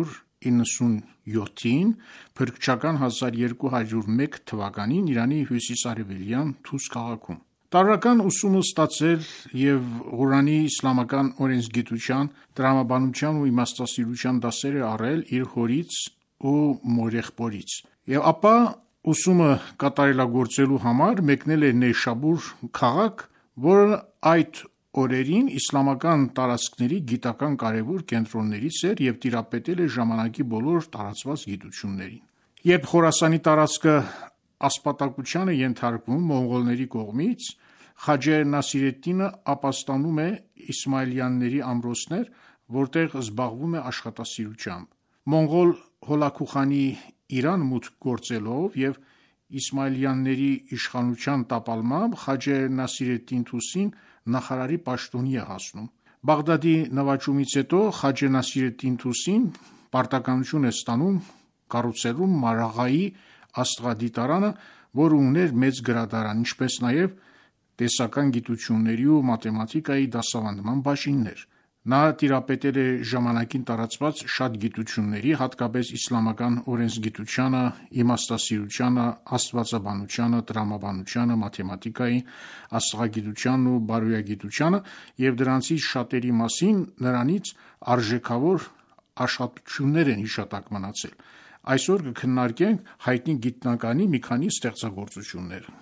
իննսունյոթին փրկչական հազար երկու հարյուր մեկ թվականին Իրանի հյուսիսարևելյան Թուս քաղաքում։ Տարրական ուսումը ստացել եւ Ղուրանի իսլամական օրենսգիտության, տրամաբանության ու իմաստասիրության դասեր է առել իր հորից ու մորեղբորից։ Եվ ապա ուսումը կատարելագործելու համար մեկնել է Նեյշաբուր քաղաք, որը այդ օրերին իսլամական տարածքների գիտական կարևոր կենտրոններից էր եւ տիրապետել է ժամանակի բոլոր տարածված գիտություններին։ Երբ Խորասանի տարածքը ասպատակության է ենթարկվում մոնղոլների կողմից, Խաջե Նասիրեդդինը ապաստանում է իսմայիլյանների ամրոցներ, որտեղ զբաղվում է աշխատասիրությամբ։ Մոնղոլ հոլաքուխանի Իրան մուտք գործելով եւ իսմայիլյանների իշխանության տապալմամբ Խաջե Նասիրեդդին Թուսին նախարարի պաշտոնի է հասնում։ Բաղդադի նվաճումից հետո Խաջե Նասիրեդդին Թուսին պարտականություն է ստանում կառուցելու Մարաղայի աստղադիտարանը, որը ուներ մեծ գրադարան, ինչպես նաև տեսական գիտությունների ու մաթեմատիկայի դասավանդման բաժիններ։ Նա տիրապետել է ժամանակին տարածված շատ գիտությունների, հատկապես իսլամական օրենսգիտությանը, իմաստասիրությանը, աստվածաբանությանը, տրամաբանությանը, մաթեմատիկային, աստղագիտությանն ու բարոյագիտությանը եւ դրանցից շատերի մասին նրանից արժեքավոր աշխատություններ են հիշատակ մնացել։ Այսօր կքննարկենք հայտնի գիտնականի մի քանի ստեղծագործությունները։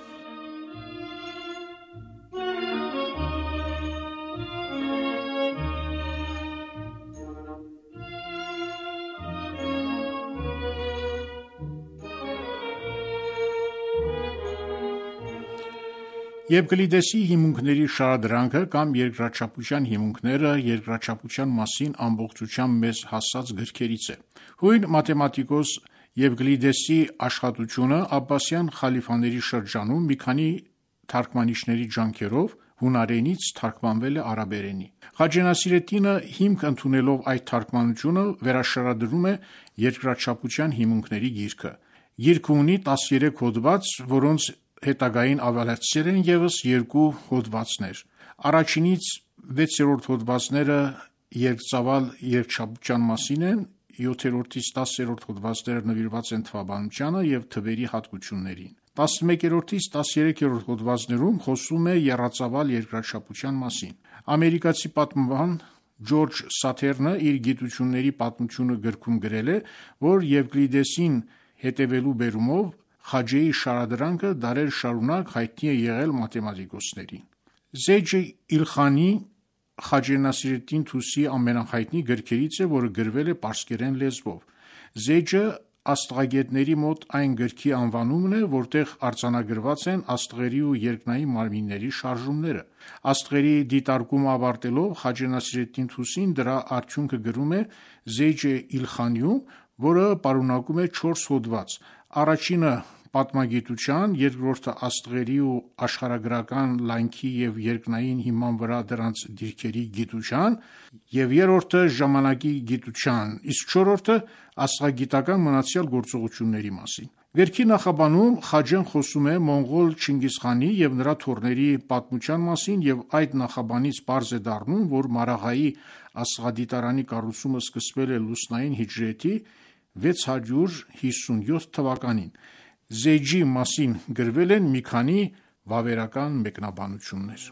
Եվկլիդեսի հիմունքների շարադրանքը կամ երկրաչափության հիմունքները երկրաչափության մասին ամբողջությամբ մեզ հասած գրքերից է։ Հույն մաթեմատիկոս Եվկլիդեսի աշխատությունը Աբբասյան խալիֆաների շրջանում մի քանի թարգմանիչների ջանքերով հունարենից թարգմանվել է արաբերենի։ Խաջե Նասիրեդդինը հիմք ընդունելով այդ թարգմանությունը վերաշարադրում է երկրաչափության հիմունքների գիրքը։ Գիրքը ունի տասներեք հոդված, որոնց հետագային ավելացել են եւս երկու հոդվածներ։ Առաջինից վեցերորդ հոդվածները երկծավալ երկչափության մասին են, յոթերորդից տասերորդ հոդվածները նվիրված են թվաբանությանը եւ թվերի հատկություններին։ տասնմեկերորդից տասներեքերորդ հոդվածներում խոսում է եռածավալ երկրաչափության մասին։ Ամերիկացի պատմաբան Ջորջ Սաթերնը իր գիտությունների պատմությունը գրքում գրել է, որ Եվկլիդեսին հետևելու բերումով Խաջեի շարադրանքը դարեր շարունակ հայտնի է եղել մաթեմատիկոսներին։ Զեյջ Իլխանի Խաջե Նասիրեդդին Թուսի ամենահայտնի գրքերից է, որը գրվել է պարսկերեն լեզվով։ Զեյջը աստղագետների մոտ այն գրքի անվանումն է, որտեղ արձանագրված են աստղերի ու երկնային մարմինների շարժումները։ Աստղերի դիտարկումը ավարտելով Խաջե Նասիրեդդին Թուսին դրա արդյունքը գրում է Զեյջ Իլխանիում, որը պարունակում է չորս հոդված։ Առաջինը պատմագիտության, երկրորդը աստղերի ու աշխարհագրական լայնքի եւ երկնային հիման վրա դրանց դիրքերի գիտության, եւ երրորդը ժամանակի գիտության, իսկ չորրորդը աստղագիտական մնացյալ գործողությունների մասին։ Գրքի նախաբանում Խաջեն խոսում է մոնղոլ Չինգիզխանի եւ նրա թոռների պատմության մասին եւ այդ նախաբանից պարզ է դառնում, որ Մարաղայի աստղադիտարանի կառուցումը սկսվել է լուսնային հիջրեթի վեց հարյուր հիսունյոթ թվականին։ Զեյջի մասին գրվել են մի քանի վավերական մեկնաբանություններ։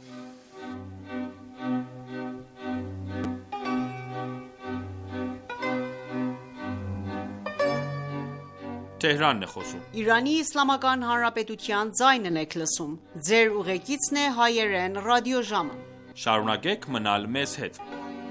Թեհրանն է խոսում։ Իրանի Իսլամական Հանրապետության ձայնն եք լսում։ Ձեր ուղեկիցն է հայերեն ռադիոժամը։ Շարունակեք մնալ մեզ հետ։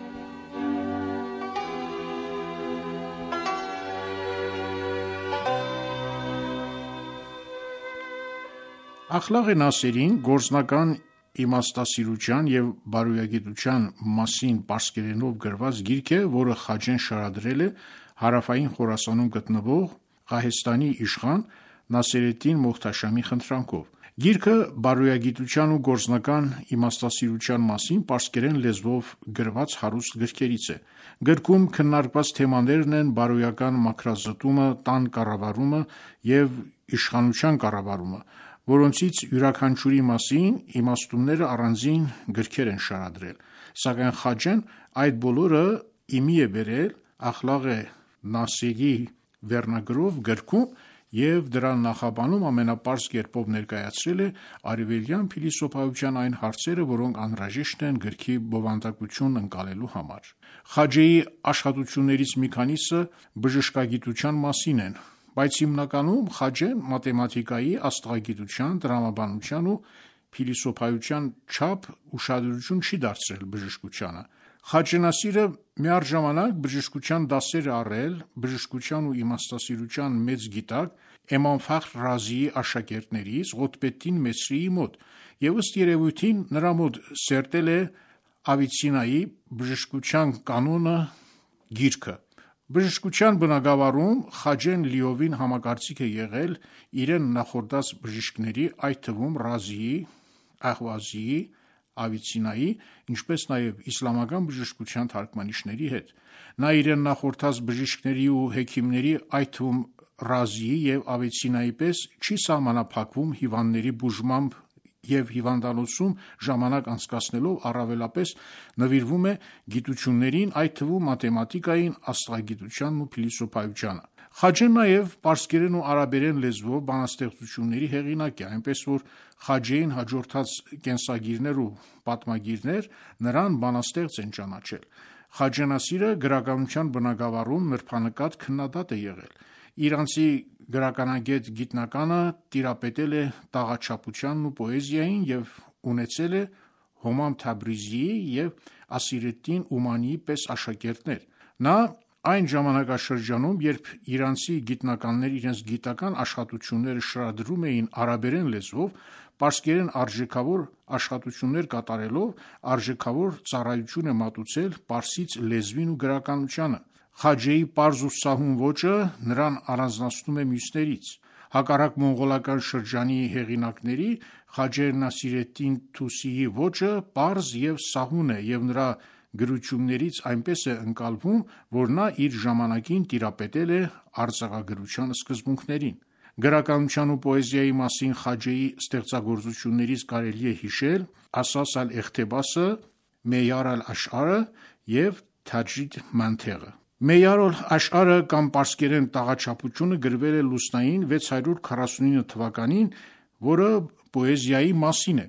Ախլաղե Նասերին գործնական իմաստասիրության եւ բարոյագիտության մասին պարսկերենով գրված գիրք է, որը Խաջեն շարադրել է հարավային Խորասանում գտնվող Ղահեստանի իշխան Նասերեդդին Մոհթաշամի խնդրանքով։ Գիրքը բարոյագիտության ու գործնական իմաստասիրության մասին պարսկերեն լեզվով գրված հարուստ գրքերից է։ Գրքում քննարկված թեմաներն են բարոյական մաքրազտումը, տան կառավարումը եւ իշխանության կառավարումը, որոնցից յուրաքանչյուրի մասին իմաստունները առանձին գրքեր են շարադրել, սակայն Խաջեն այդ բոլորը իմի է բերել Ախլաղե Նասիրի վերնագրով գրքում և դրա նախաբանում ամենապարզ կերպով ներկայացրել է արևելյան փիլիսոփայության այն հարցերը, որոնք անհրաժեշտ են գրքի բովանդակությունն ընկալելու համար։ Խաջեի աշխատություններից մի քանիսը բժշկագիտության մասին են, բայց հիմնականում Խաջեն մաթեմատիկայի, աստղագիտության, տրամաբանության ու փիլիսոփայության չափ ուշադրություն չի դարձրել բժշկությանը։ Խաջե Նասիրը միառժամանակ բժշկության դասեր է առել բժշկության ու իմաստասիրության մեծ գիտակ Էմամ Ֆախր Ռազիի աշակերտներից Ղոթբեդդին Մեսրիի մոտ և ըստ երևույթին նրա մոտ սերտել է Ավիցեննայի բժշկության կանոնը գիրքը։ Բժշկության բնագավառում Խաջեն լիովին համակարծիք է եղել իրեն նախորդած բժիշկների, այդ թվում Ռազիի, Ահվազիի, Ավիցեննայի, ինչպես նաև իսլամական բժշկության թարգմանիչների հետ։ Նա իրեն նախորդած բժիշկների ու հեքիմների, այդ թվում Ռազիի և Ավիցեննայի պես չի սահմանափակվում հիվանդների բուժմամբ և հիվանդանոցում ժամանակ անցկացնելով առավելապես նվիրվում է գիտություններին, այդ թվում մաթեմատիկային, աստղագիտությանն ու փիլիսոփայությանը։ Խաջեն նաև պարսկերեն ու արաբերեն լեզվով բանաստեղծությունների հեղինակ է, այնպես որ Խաջեին հաջորդած կենսագիրներ ու պատմագիրներ նրան բանաստեղծ են ճանաչել։ Խաջե Նասիրը գրականության բնագավառում նրբանկատ քննադատ է եղել։ Իրանցի գրականագետ գիտնականը տիրապետել է տաղաչափությանն ու պոեզիային և ունեցել է Հոմամ Թաբրիզիի և Ասիրեդդին Ումանիի պես աշակերտներ։ Նա այն ժամանակաշրջանում, երբ իրանցի գիտնականները իրենց գիտական աշխատությունները շարադրում էին արաբերեն լեզվով, պարսկերեն արժեքավոր աշխատություններ կատարելով, արժեքավոր ծառայություն է մատուցել պարսից լեզվին ու գրականությանը։ Խաջեի պարզ ու սահուն ոճը նրան առանձնացնում է մյուսներից։ Հակառակ մոնղոլական շրջանի հեղինակների, Խաջե Նասիրեդդին Թուսիի ոճը պարզ և սահուն է և նրա գրություններից այնպես է ընկալվում, որ նա իր ժամանակին տիրապետել է արձակագրության սկզբունքներին։ Գրականության ու պոեզիայի մասին Խաջեի ստեղծագործություններից կարելի է հիշել Ասաս ալ-Էղթեբասը, Մեյար ալ-Աշարը և Թաջրիդ Մանթեղը։ Մեյար ալ-Աշարը կամ պարսկերեն տաղաչափությունը գրվել է լուսնային վեց հարյուր քառասունինը թվականին, որը պոեզիայի մասին է։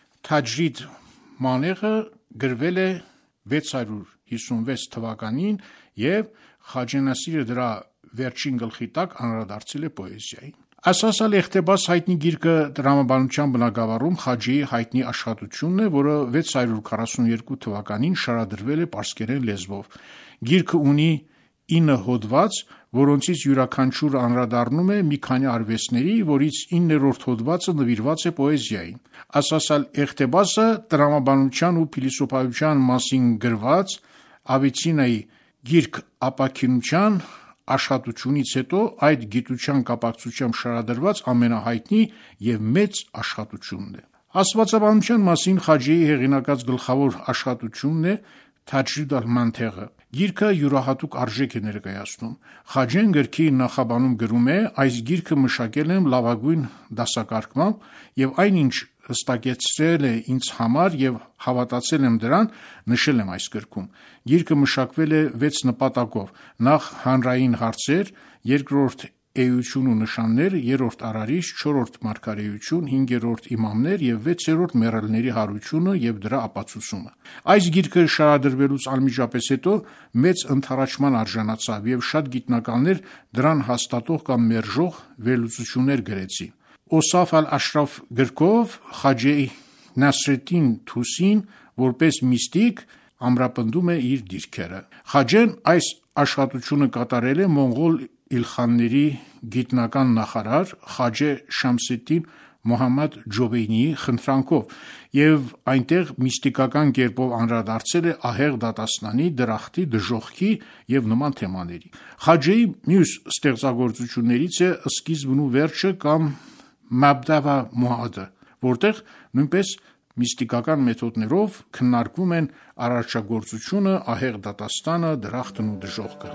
Թաջրիդ Մանթեղը գրվել է վեց հարյուր հիսունվեց թվականին և Խաջե Նասիրը դրա վերջին գլխի տակ անդրադարձել է պոեզիային։ Ասաս ալ-Էղթեբաս հայտնի գիրքը տրամաբանության բնագավառում Խաջեի հայտնի աշխատությունն է, որը վեց հարյուր քառասունյոթ թվականին շարադրվել է պարսկերեն լեզվով։ Գիրքը ունի ինը հոդված, որոնցից յուրաքանչյուրը անդրադառնում է մի քանի արվեստների, որից իններորդ հոդվածը նվիրված է պոեզիային։ Ասաս ալ-Էղթեբասը տրամաբանության ու փիլիսոփայության մասին գրված Ավիցեննայի գիրք ապաքինության աշխատությունից հետո այդ գիտության կապակցությամբ շարադրված ամենահայտնի և մեծ աշխատությունն է։ Աստվածաբանության մասին Խաջեի հեղինակած գլխավոր աշխատությունն է Թաջրիդ ալ-Մանթեղը։ Գիրքը յուրահատուկ արժեք է ներկայացնում։ Խաջեն գրքի նախաբանում գրում է. «Այս գիրքը մշակել եմ լավագույն դասակարգմամբ և այնինչ հստակեցրել է ինձ համար և հավատացել եմ դրան, նշել եմ այս գրքում։ Գիրքը մշակվել է վեց նպատակով. նախ հանրային հարցեր, երկրորդ էություն ու նշաններ, երրորդ արարիչ, չորրորդ մարգարեություն, հինգերորդ իմամներ և վեցերորդ մեռելների հարությունը և դրա ապացուցումը։ Այս գիրքը շարադրվելուց անմիջապես հետո մեծ ընդառաջման արժանացավ և շատ գիտնականներ դրան հաստատող կամ մերժող վերլուծություններ գրեցին։ Օսաֆ ալ-Աշրաֆ գրքով Խաջե Նասրեդդին Թուսին որպես միստիկ ամրապնդում է իր դիրքերը։ Խաջեն այս աշխատությունը կատարել է մոնղոլ իլխանների գիտնական նախարար Խաջե Շամսեդդին Մոհամմադ Ջոբեյնիի խնդրանքով և այնտեղ միստիկական կերպով անդրադարձել է ահեղ դատաստանի, դրախտի, դժոխքի և նման թեմաների։ Խաջեի մյուս ստեղծագործություններից է Սկիզբն ու վերջը կամ Մաբդա վա Մուադը, որտեղ նույնպես միստիկական մեթոդներով քննարկվում են արարչագործությունը, ահեղ դատաստանը, դրախտն ու դժոխքը։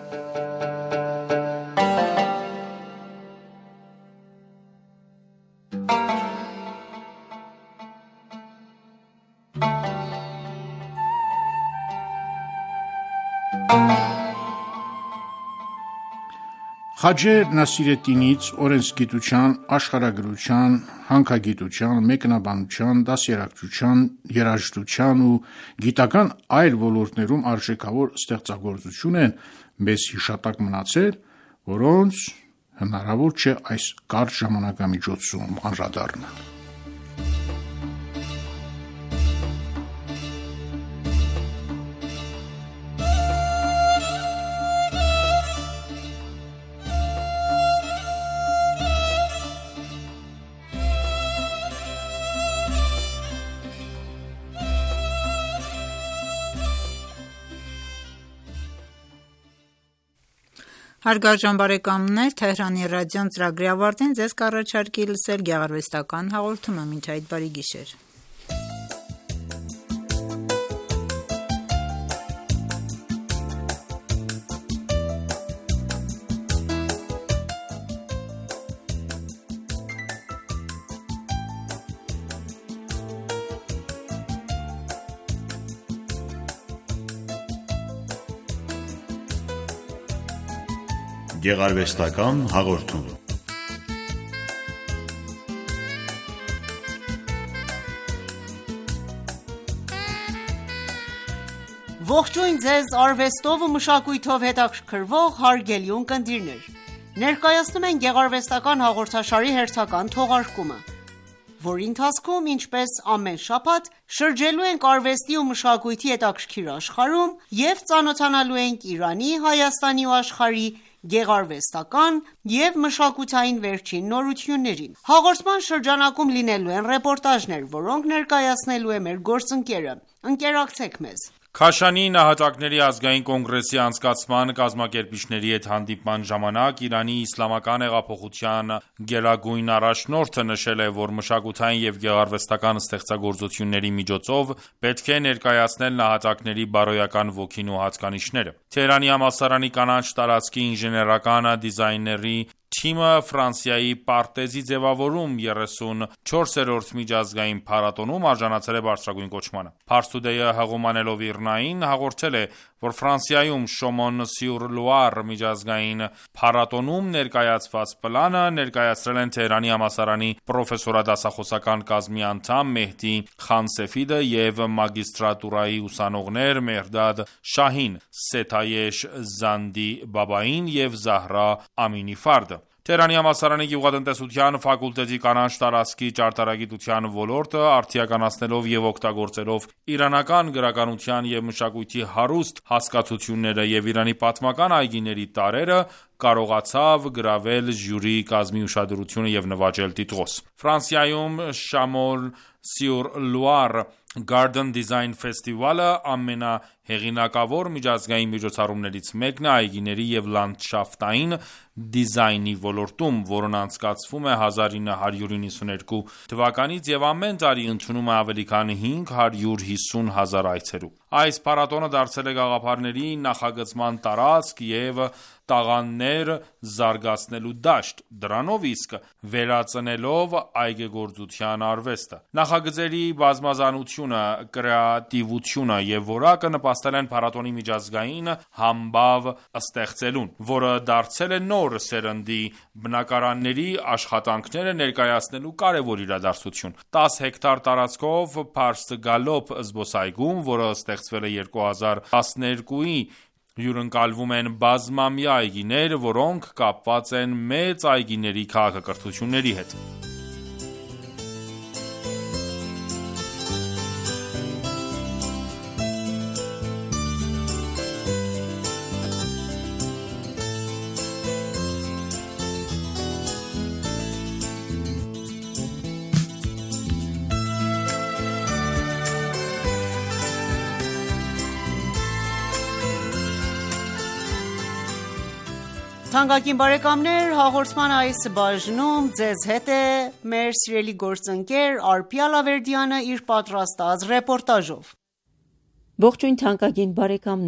Խաջե Նասիրեդդինից օրենսգիտության, աշխարհագրության, հանքագիտության, մեկնաբանության, դասերակցության, երաժշտության ու գիտական այլ ոլորտներում արժեքավոր ստեղծագործություն են մեզ հիշատակ մնացել, որոնց հնարավոր չէ այս կարճ ժամանակամիջոցում անդրադառնալ։ Հարգարժան բարեկամներ, Թեհրանի ռադիոն ծրագրի ավարտին ձեզ կառաջարկի լսել գեղարվեստական հաղորդումը, մինչ այդ բարի գիշեր։ Գեղարվեստական հաղորդում։ Ողջույն ձեզ արվեստով ու մշակույթով հետաքրքրվող հարգելի ունկնդիրներ։ Ներկայացնում ենք գեղարվեստական հաղորդաշարի հերթական թողարկումը, որի ընթացքում, ինչպես ամեն շաբաթ, շրջելու ենք արվեստի ու մշակույթի հետաքրքիր աշխարհում և ծանոթանալու ենք Իրանի, Հայաստանի ու աշխարհի գեղարվեստական և մշակութային վերջին նորություններին։ Հաղորդման շրջանակում լինելու են ռեպորտաժներ, որոնք ներկայացնելու է մեր գործընկերը։ Ընկերակցեք մեզ։ Քաշանի նահատակների ազգային կոնգրեսի անցկացման կազմակերպիչների հետ հանդիպման ժամանակ Իրանի իսլամական հեղափոխության գերագույն առաջնորդը նշել է, որ մշակութային և գեղարվեստական ստեղծագործությունների միջոցով պետք է ներկայացնել նահատակների բարոյական ոգին ու հատկանիշները։ Թեհրանի համալսարանի կանաչ տարածքի ինժեներական դիզայների թիմը Ֆրանսիայի Պարտեզի ձևավորում երեսունչորսերորդ միջազգային փառատոնում արժանացել է բարձրագույն կոչմանը։ Pars Today-ը հղում անելով ԻՌՆԱ-ին հաղորդել է, որ Ֆրանսիայում Շոմոն Սյուր Լուար միջազգային փառատոնում ներկայացված պլանը ներկայացրել են Թեհրանի համալսարանի պրոֆեսորադասախոսական կազմի անդամ Մեհդի Խանսեֆիդը և մագիստրատուրայի ուսանողներ Մեհրդադ Շահին, Սեթայեշ Զանդի Բաբային և Զահրա Ամինիֆարդը։ Թեհրանի համալսարանի գյուղատնտեսության ֆակուլտետի կանաչ տարածքի ճարտարագիտության ոլորտը արդիականացնելով և օգտագործելով իրանական գրականության և մշակույթի հարուստ հասկացությունները և Իրանի պատմական այգիների տարրերը, կարողացավ գրավել ժյուրիի կազմի ուշադրությունը և նվաճել տիտղոս։ Ֆրանսիայում Շամոլ Սյուր Լուար Garden Design Festival-ը ամենահեղինակավոր միջազգային միջոցառումներից մեկն է այգիների և լանդշաֆտային դիզայնի ոլորտում, որն անցկացվում է հազար ինը հարյուր իննսունութ երկու թվականից և ամեն տարի ընդունում է ավելի քան հինգ հարյուր հիսուն հազար այցելու։ Այս փառատոնը դարձել է գաղափարների նախագծման տարածք և տաղանդներ զարգացնելու դաշտ, դրանով իսկ վերածնելով այգեգործության արվեստը։ Նախագծերի բազմազանությունը, կրեատիվությունը և որակը նպաստել են փառատոնի միջազգային համբավ ստեղծելուն, որը դարձել է նոր սերնդի բնակարանների աշխատանքները ներկայացնելու կարևոր իրադարձություն։ տասը հեկտար տարածքով Pars Galop զբոսայգում, որը ստեղծվել է երկու հազար տասներկուի հյուրընկալվում են բազմամյա այգիներ, որոնք կապված են մեծ այգիների քաղաքակրթությունների հետ։ Թանկագին բարեկամներ, հաղորդման այս բաժնում ձեզ հետ է մեր սիրելի գործընկեր Արփիալ Ավերդյանը իր պատրաստած ռեպորտաժով։ Ողջույն թանկագին բարեկամներ,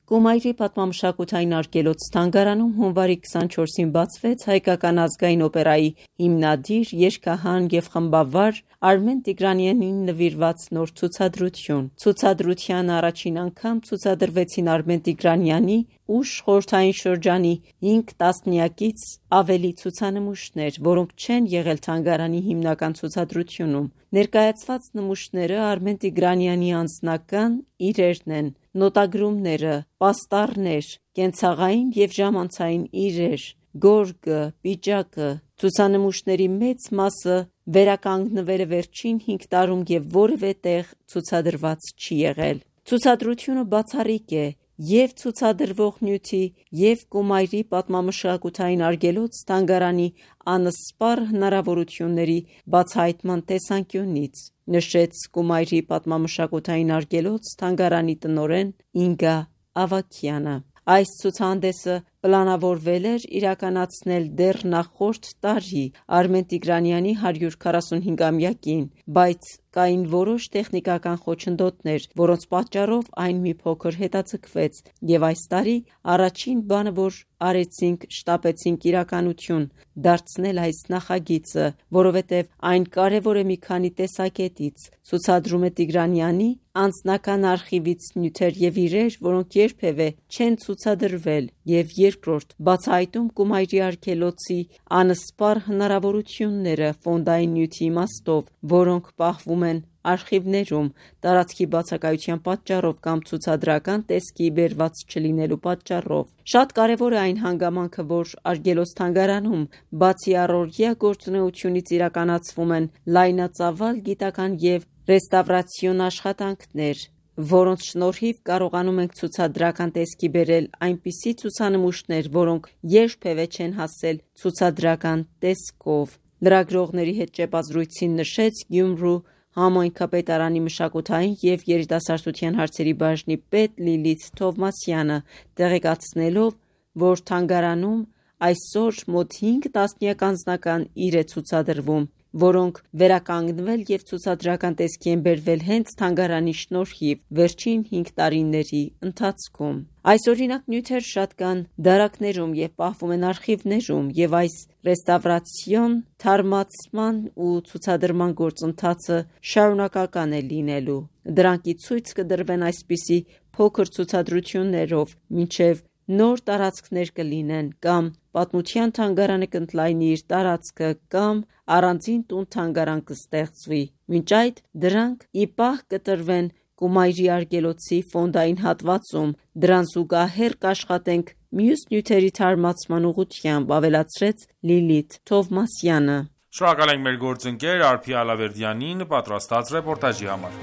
Կոմայրի պատմամշակութային արգելոց թանգարանում հունվարի քսանչորսին բացվեց հայկական ազգային օպերայի հիմնադիր, երգահան և խմբավար Արմեն Տիգրանյանին նվիրված նոր ցուցադրություն։ Ցուցադրության առաջին անգամ ցուցադրվեցին Արմեն Տիգրանյանի ուշ խորհրդային շրջանի հինգ տասնյակից ավելի ցուցանմուշներ, որոնք չեն եղել թանգարանի հիմնական ցուցադրությունում։ Ներկայացված նմուշները Արմեն Տիգրանյանի անձնական իրերն են, նոտագրումները, պաստառներ, կենցաղային և ժամանցային իրեր, գորգը, պիճակը։ Ցուցանմուշների մեծ մասը վերականգնվել է վերջին հինգ տարում և որևէ տեղ ցուցադրված չի եղել։ Ցուցադրությունը բացառիկ է և ցուցադրվող նյութի և Կոմայրի պատմամշակութային արգելոց թանգարանի անսպառ հնարավորությունների բացահայտման տեսանկյունից, նշեց Կոմայրի պատմամշակութային արգելոց թանգարանի տնօրեն Ինգա Ավագյանը։ Այս ցուցահանդեսը պլանավորվել էր իրականացնել դեռ նախորդ տարի Արմեն Տիգրանյանի հարյուր քառասունհինգամյակին, բայց կային որոշ տեխնիկական խոչընդոտներ, որոնց պատճառով այն մի փոքր հետաձգվեց, և այս տարի առաջին բանը, որ արեցինք, շտապեցինք իրականություն դարձնել այս նախագիծը, որովհետև այն կարևոր է մի քանի տեսակետից։ Ցուցադրում է Տիգրանյանի անձնական արխիվից նյութեր և իրեր, որոնք երբևէ չեն ցուցադրվել, և երկրորդ, բացահայտում Կոմայրի արգելոցի անսպառ հնարավորությունները ֆոնդային նյութի իմաստով, որոնք պահվում են արխիվներում տարածքի բացակայության պատճառով կամ ցուցադրական տեսքի բերված չլինելու պատճառով։ Շատ կարևոր է այն հանգամանքը, որ արգելոց թանգարանում բացի առօրյա գործունեությունից իրականացվում են լայնածավալ գիտական և ռեստավրացիոն աշխատանքներ, որոնց շնորհիվ կարողանում ենք ցուցադրական տեսքի բերել այնպիսի ցուցանմուշներ, որոնք երբևէ չեն հասել ցուցադրական տեսքով։ Լրագրողների հետ ճեպազրույցին նշեց Գյումրու համայնքապետարանի մշակութային և երիտասարդության հարցերի բաժնի պետ Լիլիթ Թովմասյանը, տեղեկացնելով, որ թանգարանում այսօր մոտ հինգ տասնյակ անձնական իր է ցուցադրվում, որոնք վերականգնվել և ցուցադրական տեսքի են բերվել հենց թանգարանի շնորհիվ վերջին հինգ տարիների ընթացքում։ Այսօրինակ նյութեր շատ կան դարակներում և պահվում են արխիվներում, և այս ռեստավրացիոն, թարմացման ու ցուցադրման գործընթացը շարունակական է լինելու։ Դրանք ի ցույց կդրվեն այսպիսի փոքր ցուցադրություններով, մինչև նոր տարածքներ կլինեն, կամ Պատմության թանգարանը կընդլայնի իր տարածքը, կամ առանձին տուն-թանգարան կստեղծվի։ Մինչ այդ դրանք ի պահ կտրվեն Կոմայրի արգելոցի ֆոնդային հատվածում, դրան զուգահեռ կաշխատենք մյուս նյութերի թարմացման ուղղությամբ, ավելացրեց Լիլիթ Թովմասյանը։ Շնորհակալ ենք մեր գործընկեր Արփի Ալավերդյանին պատրաստած ռեպորտաժի համար։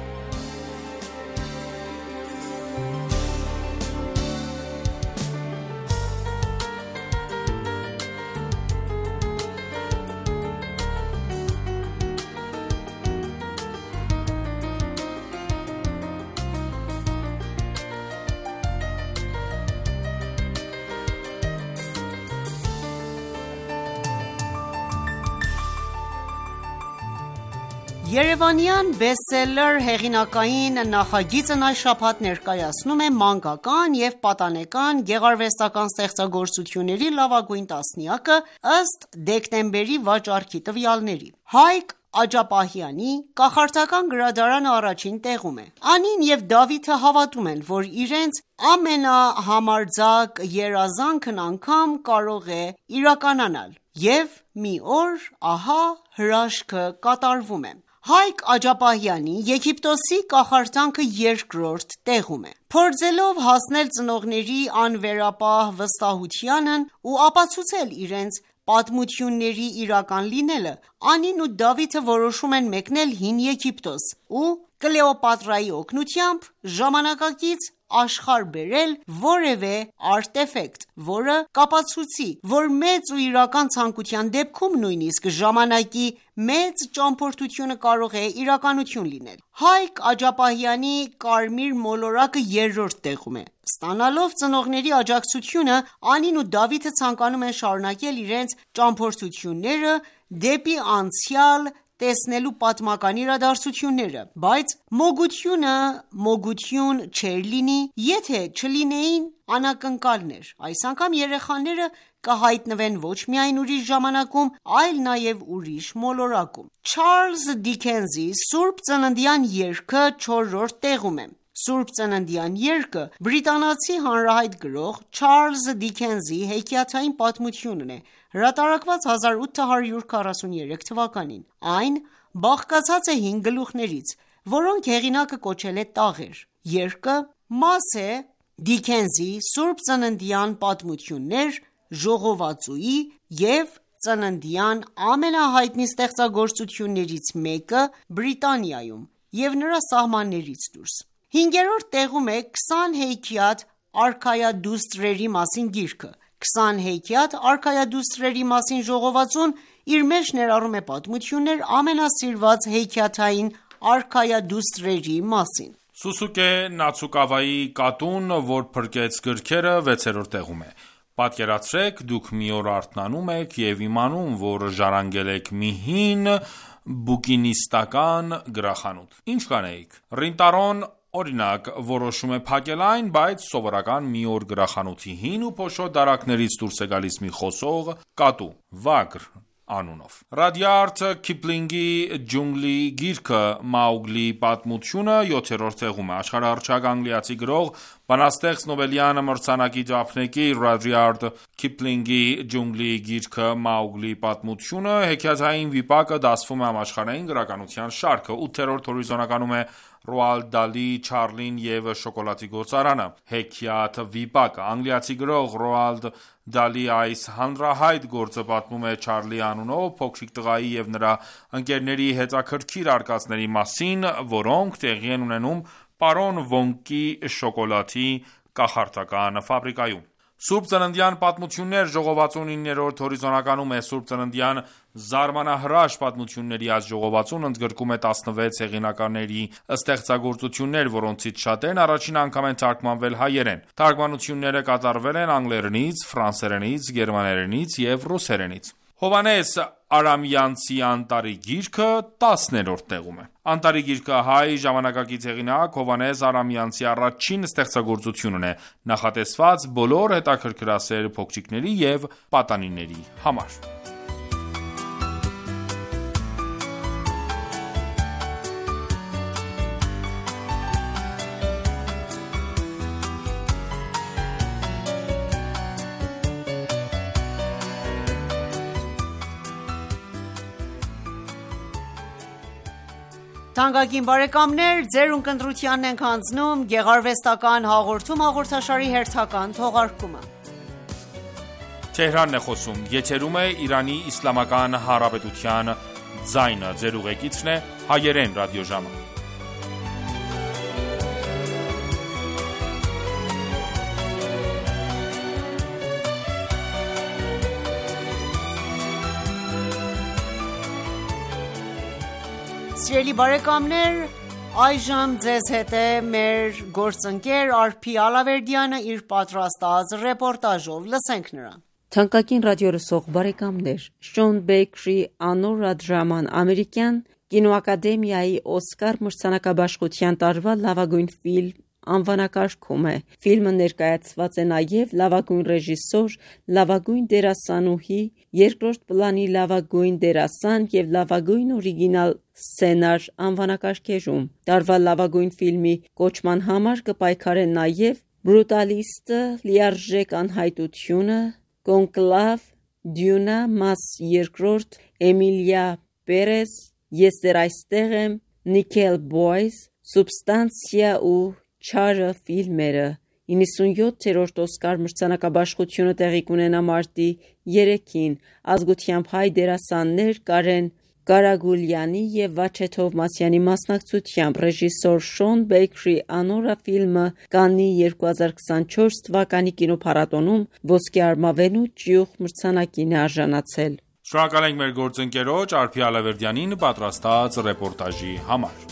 Երևանյան բեսթսելլեր հեղինակային նախագիծն այս շաբաթ ներկայացնում է մանկական և պատանեկան գեղարվեստական ստեղծագործությունների լավագույն տասնյակը՝ ըստ դեկտեմբերի վաճառքի տվյալների։ Հայկ Աջապահյանի կախարդական գրադարանը առաջին տեղում է։ Անին և Դավիթը հավատում են, որ իրենց ամենահամարձակ երազանքն անգամ կարող է իրականանալ, և մի օր, ահա, հրաշքը կատարվում է։ Հայկ Աջապահյանի Եգիպտոսի կախարդանքը երկրորդ տեղում է։ Փորձելով հասնել ծնողների անվերապահ վստահությանն ու ապացուցել իրենց պատմությունների իրական լինելը, Անին ու Դավիթը որոշում են մեկնել Հին Եգիպտոս ու Կլեոպատրայի օգնությամբ ժամանակակից աշխարհ բերել որևէ արտեֆեկտ, որը կապացուցի, որ մեծ ու իրական ցանկության դեպքում նույնիսկ ժամանակի մեծ ճամփորդությունը կարող է իրականություն լինել։ Հայկ Աջապահյանի կարմիր մոլորակը երրորդ տեղում է։ Ստանալով ծնողների աջակցությունը, Անին ու Դավիթը ցանկանում են շարունակել իրենց ճամփորդությունները դեպի անցյալ տեսնելու պատմական իրադարձությունները, բայց մոգությունը մոգություն չէր լինի, եթե չլինեին անակնկալներ։ Այս անգամ երեխաները կհայտնվեն ոչ միայն ուրիշ ժամանակում, այլ նաև ուրիշ մոլորակում։ Չարլզ Դիքենզի Սուրբ Ծննդյան երգը չորրորդ տեղում է։ Սուրբ Ծննդյան երգը բրիտանացի հանրահայտ գրող Չարլզ Դիքենզի հեքիաթային պատմությունն է, հրատարակված հազար ութ հարյուր քառասուներեք թվականին։ Այն բաղկացած է հինգ գլուխներից, որոնք հեղինակը կոչել է տաղեր։ Երգը մաս է Դիքենզի Սուրբ Ծննդյան պատմություններ ժողովածուի և ծննդյան ամենահայտնի ստեղծագործություններից մեկը Բրիտանիայում և նրա սահմաններից դուրս։ Հինգերորդ տեղում է «Քսան հեքիաթ արքայադուստրերի մասին» գիրքը։ «Քսան հեքիաթ արքայադուստրերի մասին» ժողովածուն իր մեջ ներառում է պատմություններ ամենասիրված հեքիաթային արքայադուստրերի մասին։ Սուսուկե Նացուկավայի կատուն, որ փրկեց գրքերը, վեցերորդ տեղում է։ Պատկերացրեք, դուք մի օր արթնանում եք և իմանում, որ ժառանգել եք մի հին բուկինիստական գրախանութ։ Ինչ կանեիք։ Ռինտարոն, օրինակ, որոշում է փակել այն, բայց սովորական մի օր գրախանութի հին ու փոշոտ դարակներից դուրս է գալիս մի խոսող կատու՝ Վագր անունով։ Ռադյարդ Քիփլինգի Ջունգլի գիրքը Մաուգլի պատմությունը յոթերորդ տեղում է։ Աշխարհահռչակ անգլիացի գրող, բանաստեղծ, Նոբելյան մրցանակի ջափնեկիր Ռադյարդ Քիփլինգի Ջունգլի գիրքը Մաուգլի պատմությունը հեքիաթային վիպակը դասվում է համաշխարհային գրականության շարքը։ Ութերորդ հորիզոնականում է Ռոալդ Դալի Չարլին և շոկոլադի գործարանը։ Հեքիաթ վիպակը անգլիացի գրող Ռոալդ Դալի այս հանրահայտ գործը պատմում է Չարլի անունով փոքրիկ տղայի և նրա ընկերների հետաքրքիր արկածների մասին, որոնք տեղի են ունենում պարոն Վոնկի շոկոլադի կախարդական ֆաբրիկայում։ Սուրբ Ծննդյան պատմություններ ժողովածուն իններորդ հորիզոնականում է։ Սուրբ Ծննդյան զարմանահրաշ պատմությունների այս ժողովածուն ընդգրկում է տասնվեց հեղինակների ստեղծագործություններ, որոնցից շատերն առաջին անգամ են թարգմանվել հայերեն։ Թարգմանությունները կատարվել են անգլերենից, ֆրանսերենից, գերմաներենից և ռուսերենից։ Հովհաննես Արամյանցի Անտարի գիրքը տասներորդ տեղում է։ Անտարի գիրքը հայ ժամանակակից հեղինակ Հովհաննես Արամյանցի առաջին ստեղծագործությունն է, նախատեսված բոլոր հետաքրքրասեր փոքրիկների և պատանիների համար։ Թանկագին բարեկամներ, ձեր ունկնդրությանն ենք հանձնում գեղարվեստական հաղորդում հաղորդաշարի հերթական թողարկումը։ Թեհրանն է խոսում, եթերում է Իրանի Իսլամական Հանրապետության ձայնը, ձեր ուղեկիցն է հայերեն ռադիոժամը։ Սիրելի բարեկամներ, այժմ ձեզ հետ է մեր գործընկեր Արփի Ալավերդյանը իր պատրաստած ռեպորտաժով, լսենք նրան։ Թանկագին ռադիոլսող բարեկամներ, Շոն Բեյքրի անորադրաման ամերիկյան կինոակադեմիայի Օսկար մրցանակաբաշխության տարվա լավագույն ֆիլմ անվանակարգում է։ Ֆիլմը ներկայացված է նաև լավագույն ռեժիսոր, լավագույն դերասանուհի, երկրորդ պլանի լավագույն դերասան և լավագույն օրիգինալ սցենար անվանակարգերում։ Տարվա լավագույն ֆիլմի կոչման համար կպայքարեն նաև Բրուտալիստը, Լիարժեք անհայտությունը, Կոնկլավ, Դյունա, Մաս երկրորդ, Էմիլիա Պերես, Ես դեռ այստեղ եմ, Նիկել Բոյզ, Սուբստանցիա ու Չարը ֆիլմերը։ իննսունյոթերորդ Օսկար մրցանակաբաշխությունը տեղի կունենա մարտի երեքին։ Ազգությամբ հայ դերասաններ Կարեն Կարագուլյանի և Վաչե Թովմասյանի մասնակցությամբ ռեժիսոր Շոն Բեյքրի Անորա ֆիլմը Կաննի երկու հազար քսանչորս թվականի կինոփառատոնում ոսկե արմավենու ճյուղ մրցանակին է արժանացել։ Շնորհակալ ենք մեր գործընկերոջ Արփի Ալավերդյանին պատրաստած ռեպորտաժի համար։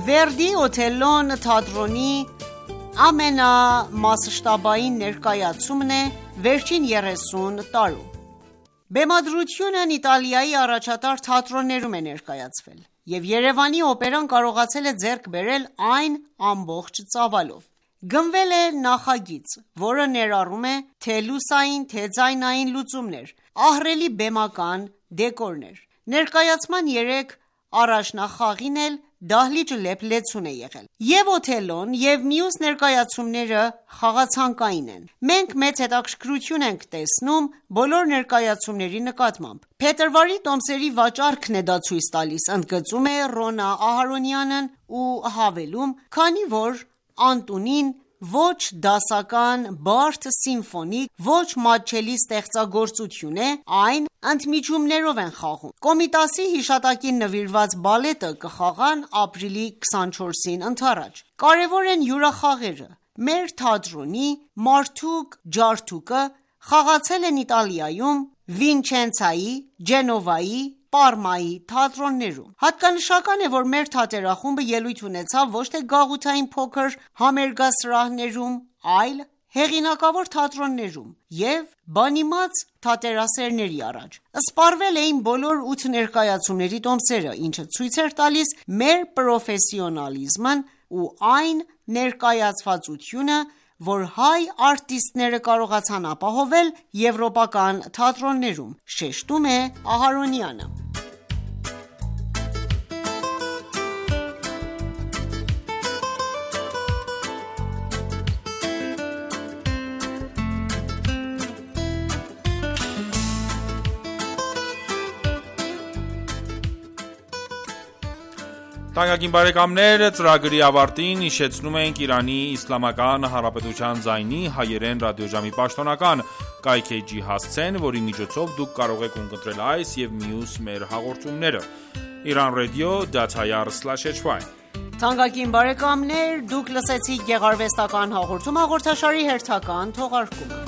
Վերդի Օթելլոն թատրոնի ամենամասշտաբային ներկայացումն է վերջին երեսուն տարում։ Բեմադրությունն Իտալիայի առաջատար թատրոններում է ներկայացվել, և Երևանի օպերան կարողացել է ձեռք բերել այն ամբողջ ծավալով։ Գնվել է նախագիծ, որը ներառում է թե լուսային, թե ձայնային լուծումներ, ահռելի բեմական դեկորներ։ Ներկայացման երեք առաջնախաղին էլ դահլիճ լեփ-լեցուն է եղել։ Եվ Օթելլոն, և մյուս ներկայացումները խաղացանկային են։ Մենք մեծ հետաքրքրություն ենք տեսնում բոլոր ներկայացումների նկատմամբ։ Փետրվարի տոմսերի վաճառքն է դա ցույց տալիս, ընդգծում է Ռոնա Ահարոնյանն ու հավելում, քանի որ Անտունին ոչ դասական, բարդ սիմֆոնիկ, ոչ մատչելի ստեղծագործություն է, այն ընդմիջումներով են խաղում։ Կոմիտասի հիշատակին նվիրված բալետը կխաղան ապրիլի քսանչորսին ընդառաջ։ Կարևոր են հյուրախաղերը։ Մեր թատրոնի «Մարդուկ ջարդուկը» խաղացել են Իտալիայում, Վինչենցայի, Ջենովայի, Պարմայի թատրոններում։ Հատկանշական է, որ մեր թատերախումբը ելույթ ունեցավ ոչ թե գաղութային փոքր համերգասրահներում, այլ հեղինակավոր թատրոններում և բանիմաց թատերասերների առաջ։ Սպառվել էին բոլոր ութ ներկայացումների տոմսերը, ինչը ցույց էր տալիս մեր պրոֆեսիոնալիզմն ու այն ներկայացվածությունը, որ հայ արտիստները կարողացան ապահովել եվրոպական թատրոններում, շեշտում է Ահարոնյանը։ Թանկագին բարեկամներ, ծրագրի ավարտին հիշեցնում ենք Իրանի Իսլամական Հանրապետության ձայնի հայերեն ռադիոժամի պաշտոնական կայքէջի հասցեն, որի միջոցով դուք կարող եք ունկնդրել այս և մյուս մեր հաղորդումները Iran Radio dot I R slash H Y։ Թանկագին բարեկամներ, դուք լսեցիք գեղարվեստական հաղորդում հաղորդաշարի հերթական թողարկումը։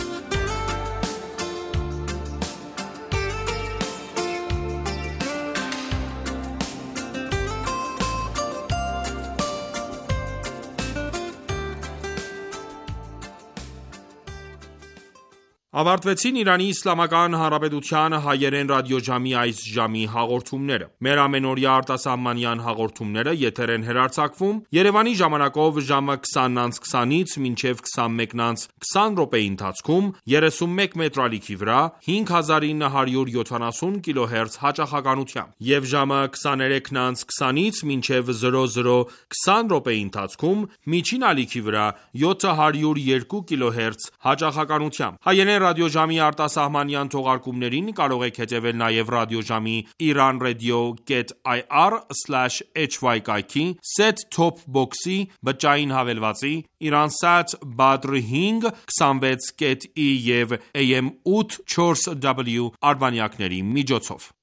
Ավարտվեցին Իրանի Իսլամական Հանրապետության հայերեն ռադիոժամի այս ժամի հաղորդումները։ Մեր ամենօրյա արտասահմանյան հաղորդումները եթեր են հեռարձակվում Երևանի ժամանակով ժամը քսանից քսանից մինչև քսանմեկից քսան րոպեի ընթացքում երեսունմեկ մետրալիքի վրա հինգ հազար ինը հարյուր յոթանասուն կիլոհերց հաճախականությամբ և ժամը քսաներեքից քսանից մինչև զրո զրո քսան րոպեի ընթացքում միջին ալիքի վրա յոթ հարյուր երկու կիլոհերց հաճախականությամբ։ Հայերեն ռադիոժամի արտասահմանյան թողարկումներին կարող եք հետևել նաև ռադիոժամի iranradio dot I R slash H Y կայքի, set-top box-ի, բջջային հավելվածի, Iransat Badr հինգ քսանվեց կետ ի և A M ութ չորս W արբանյակների միջոցով։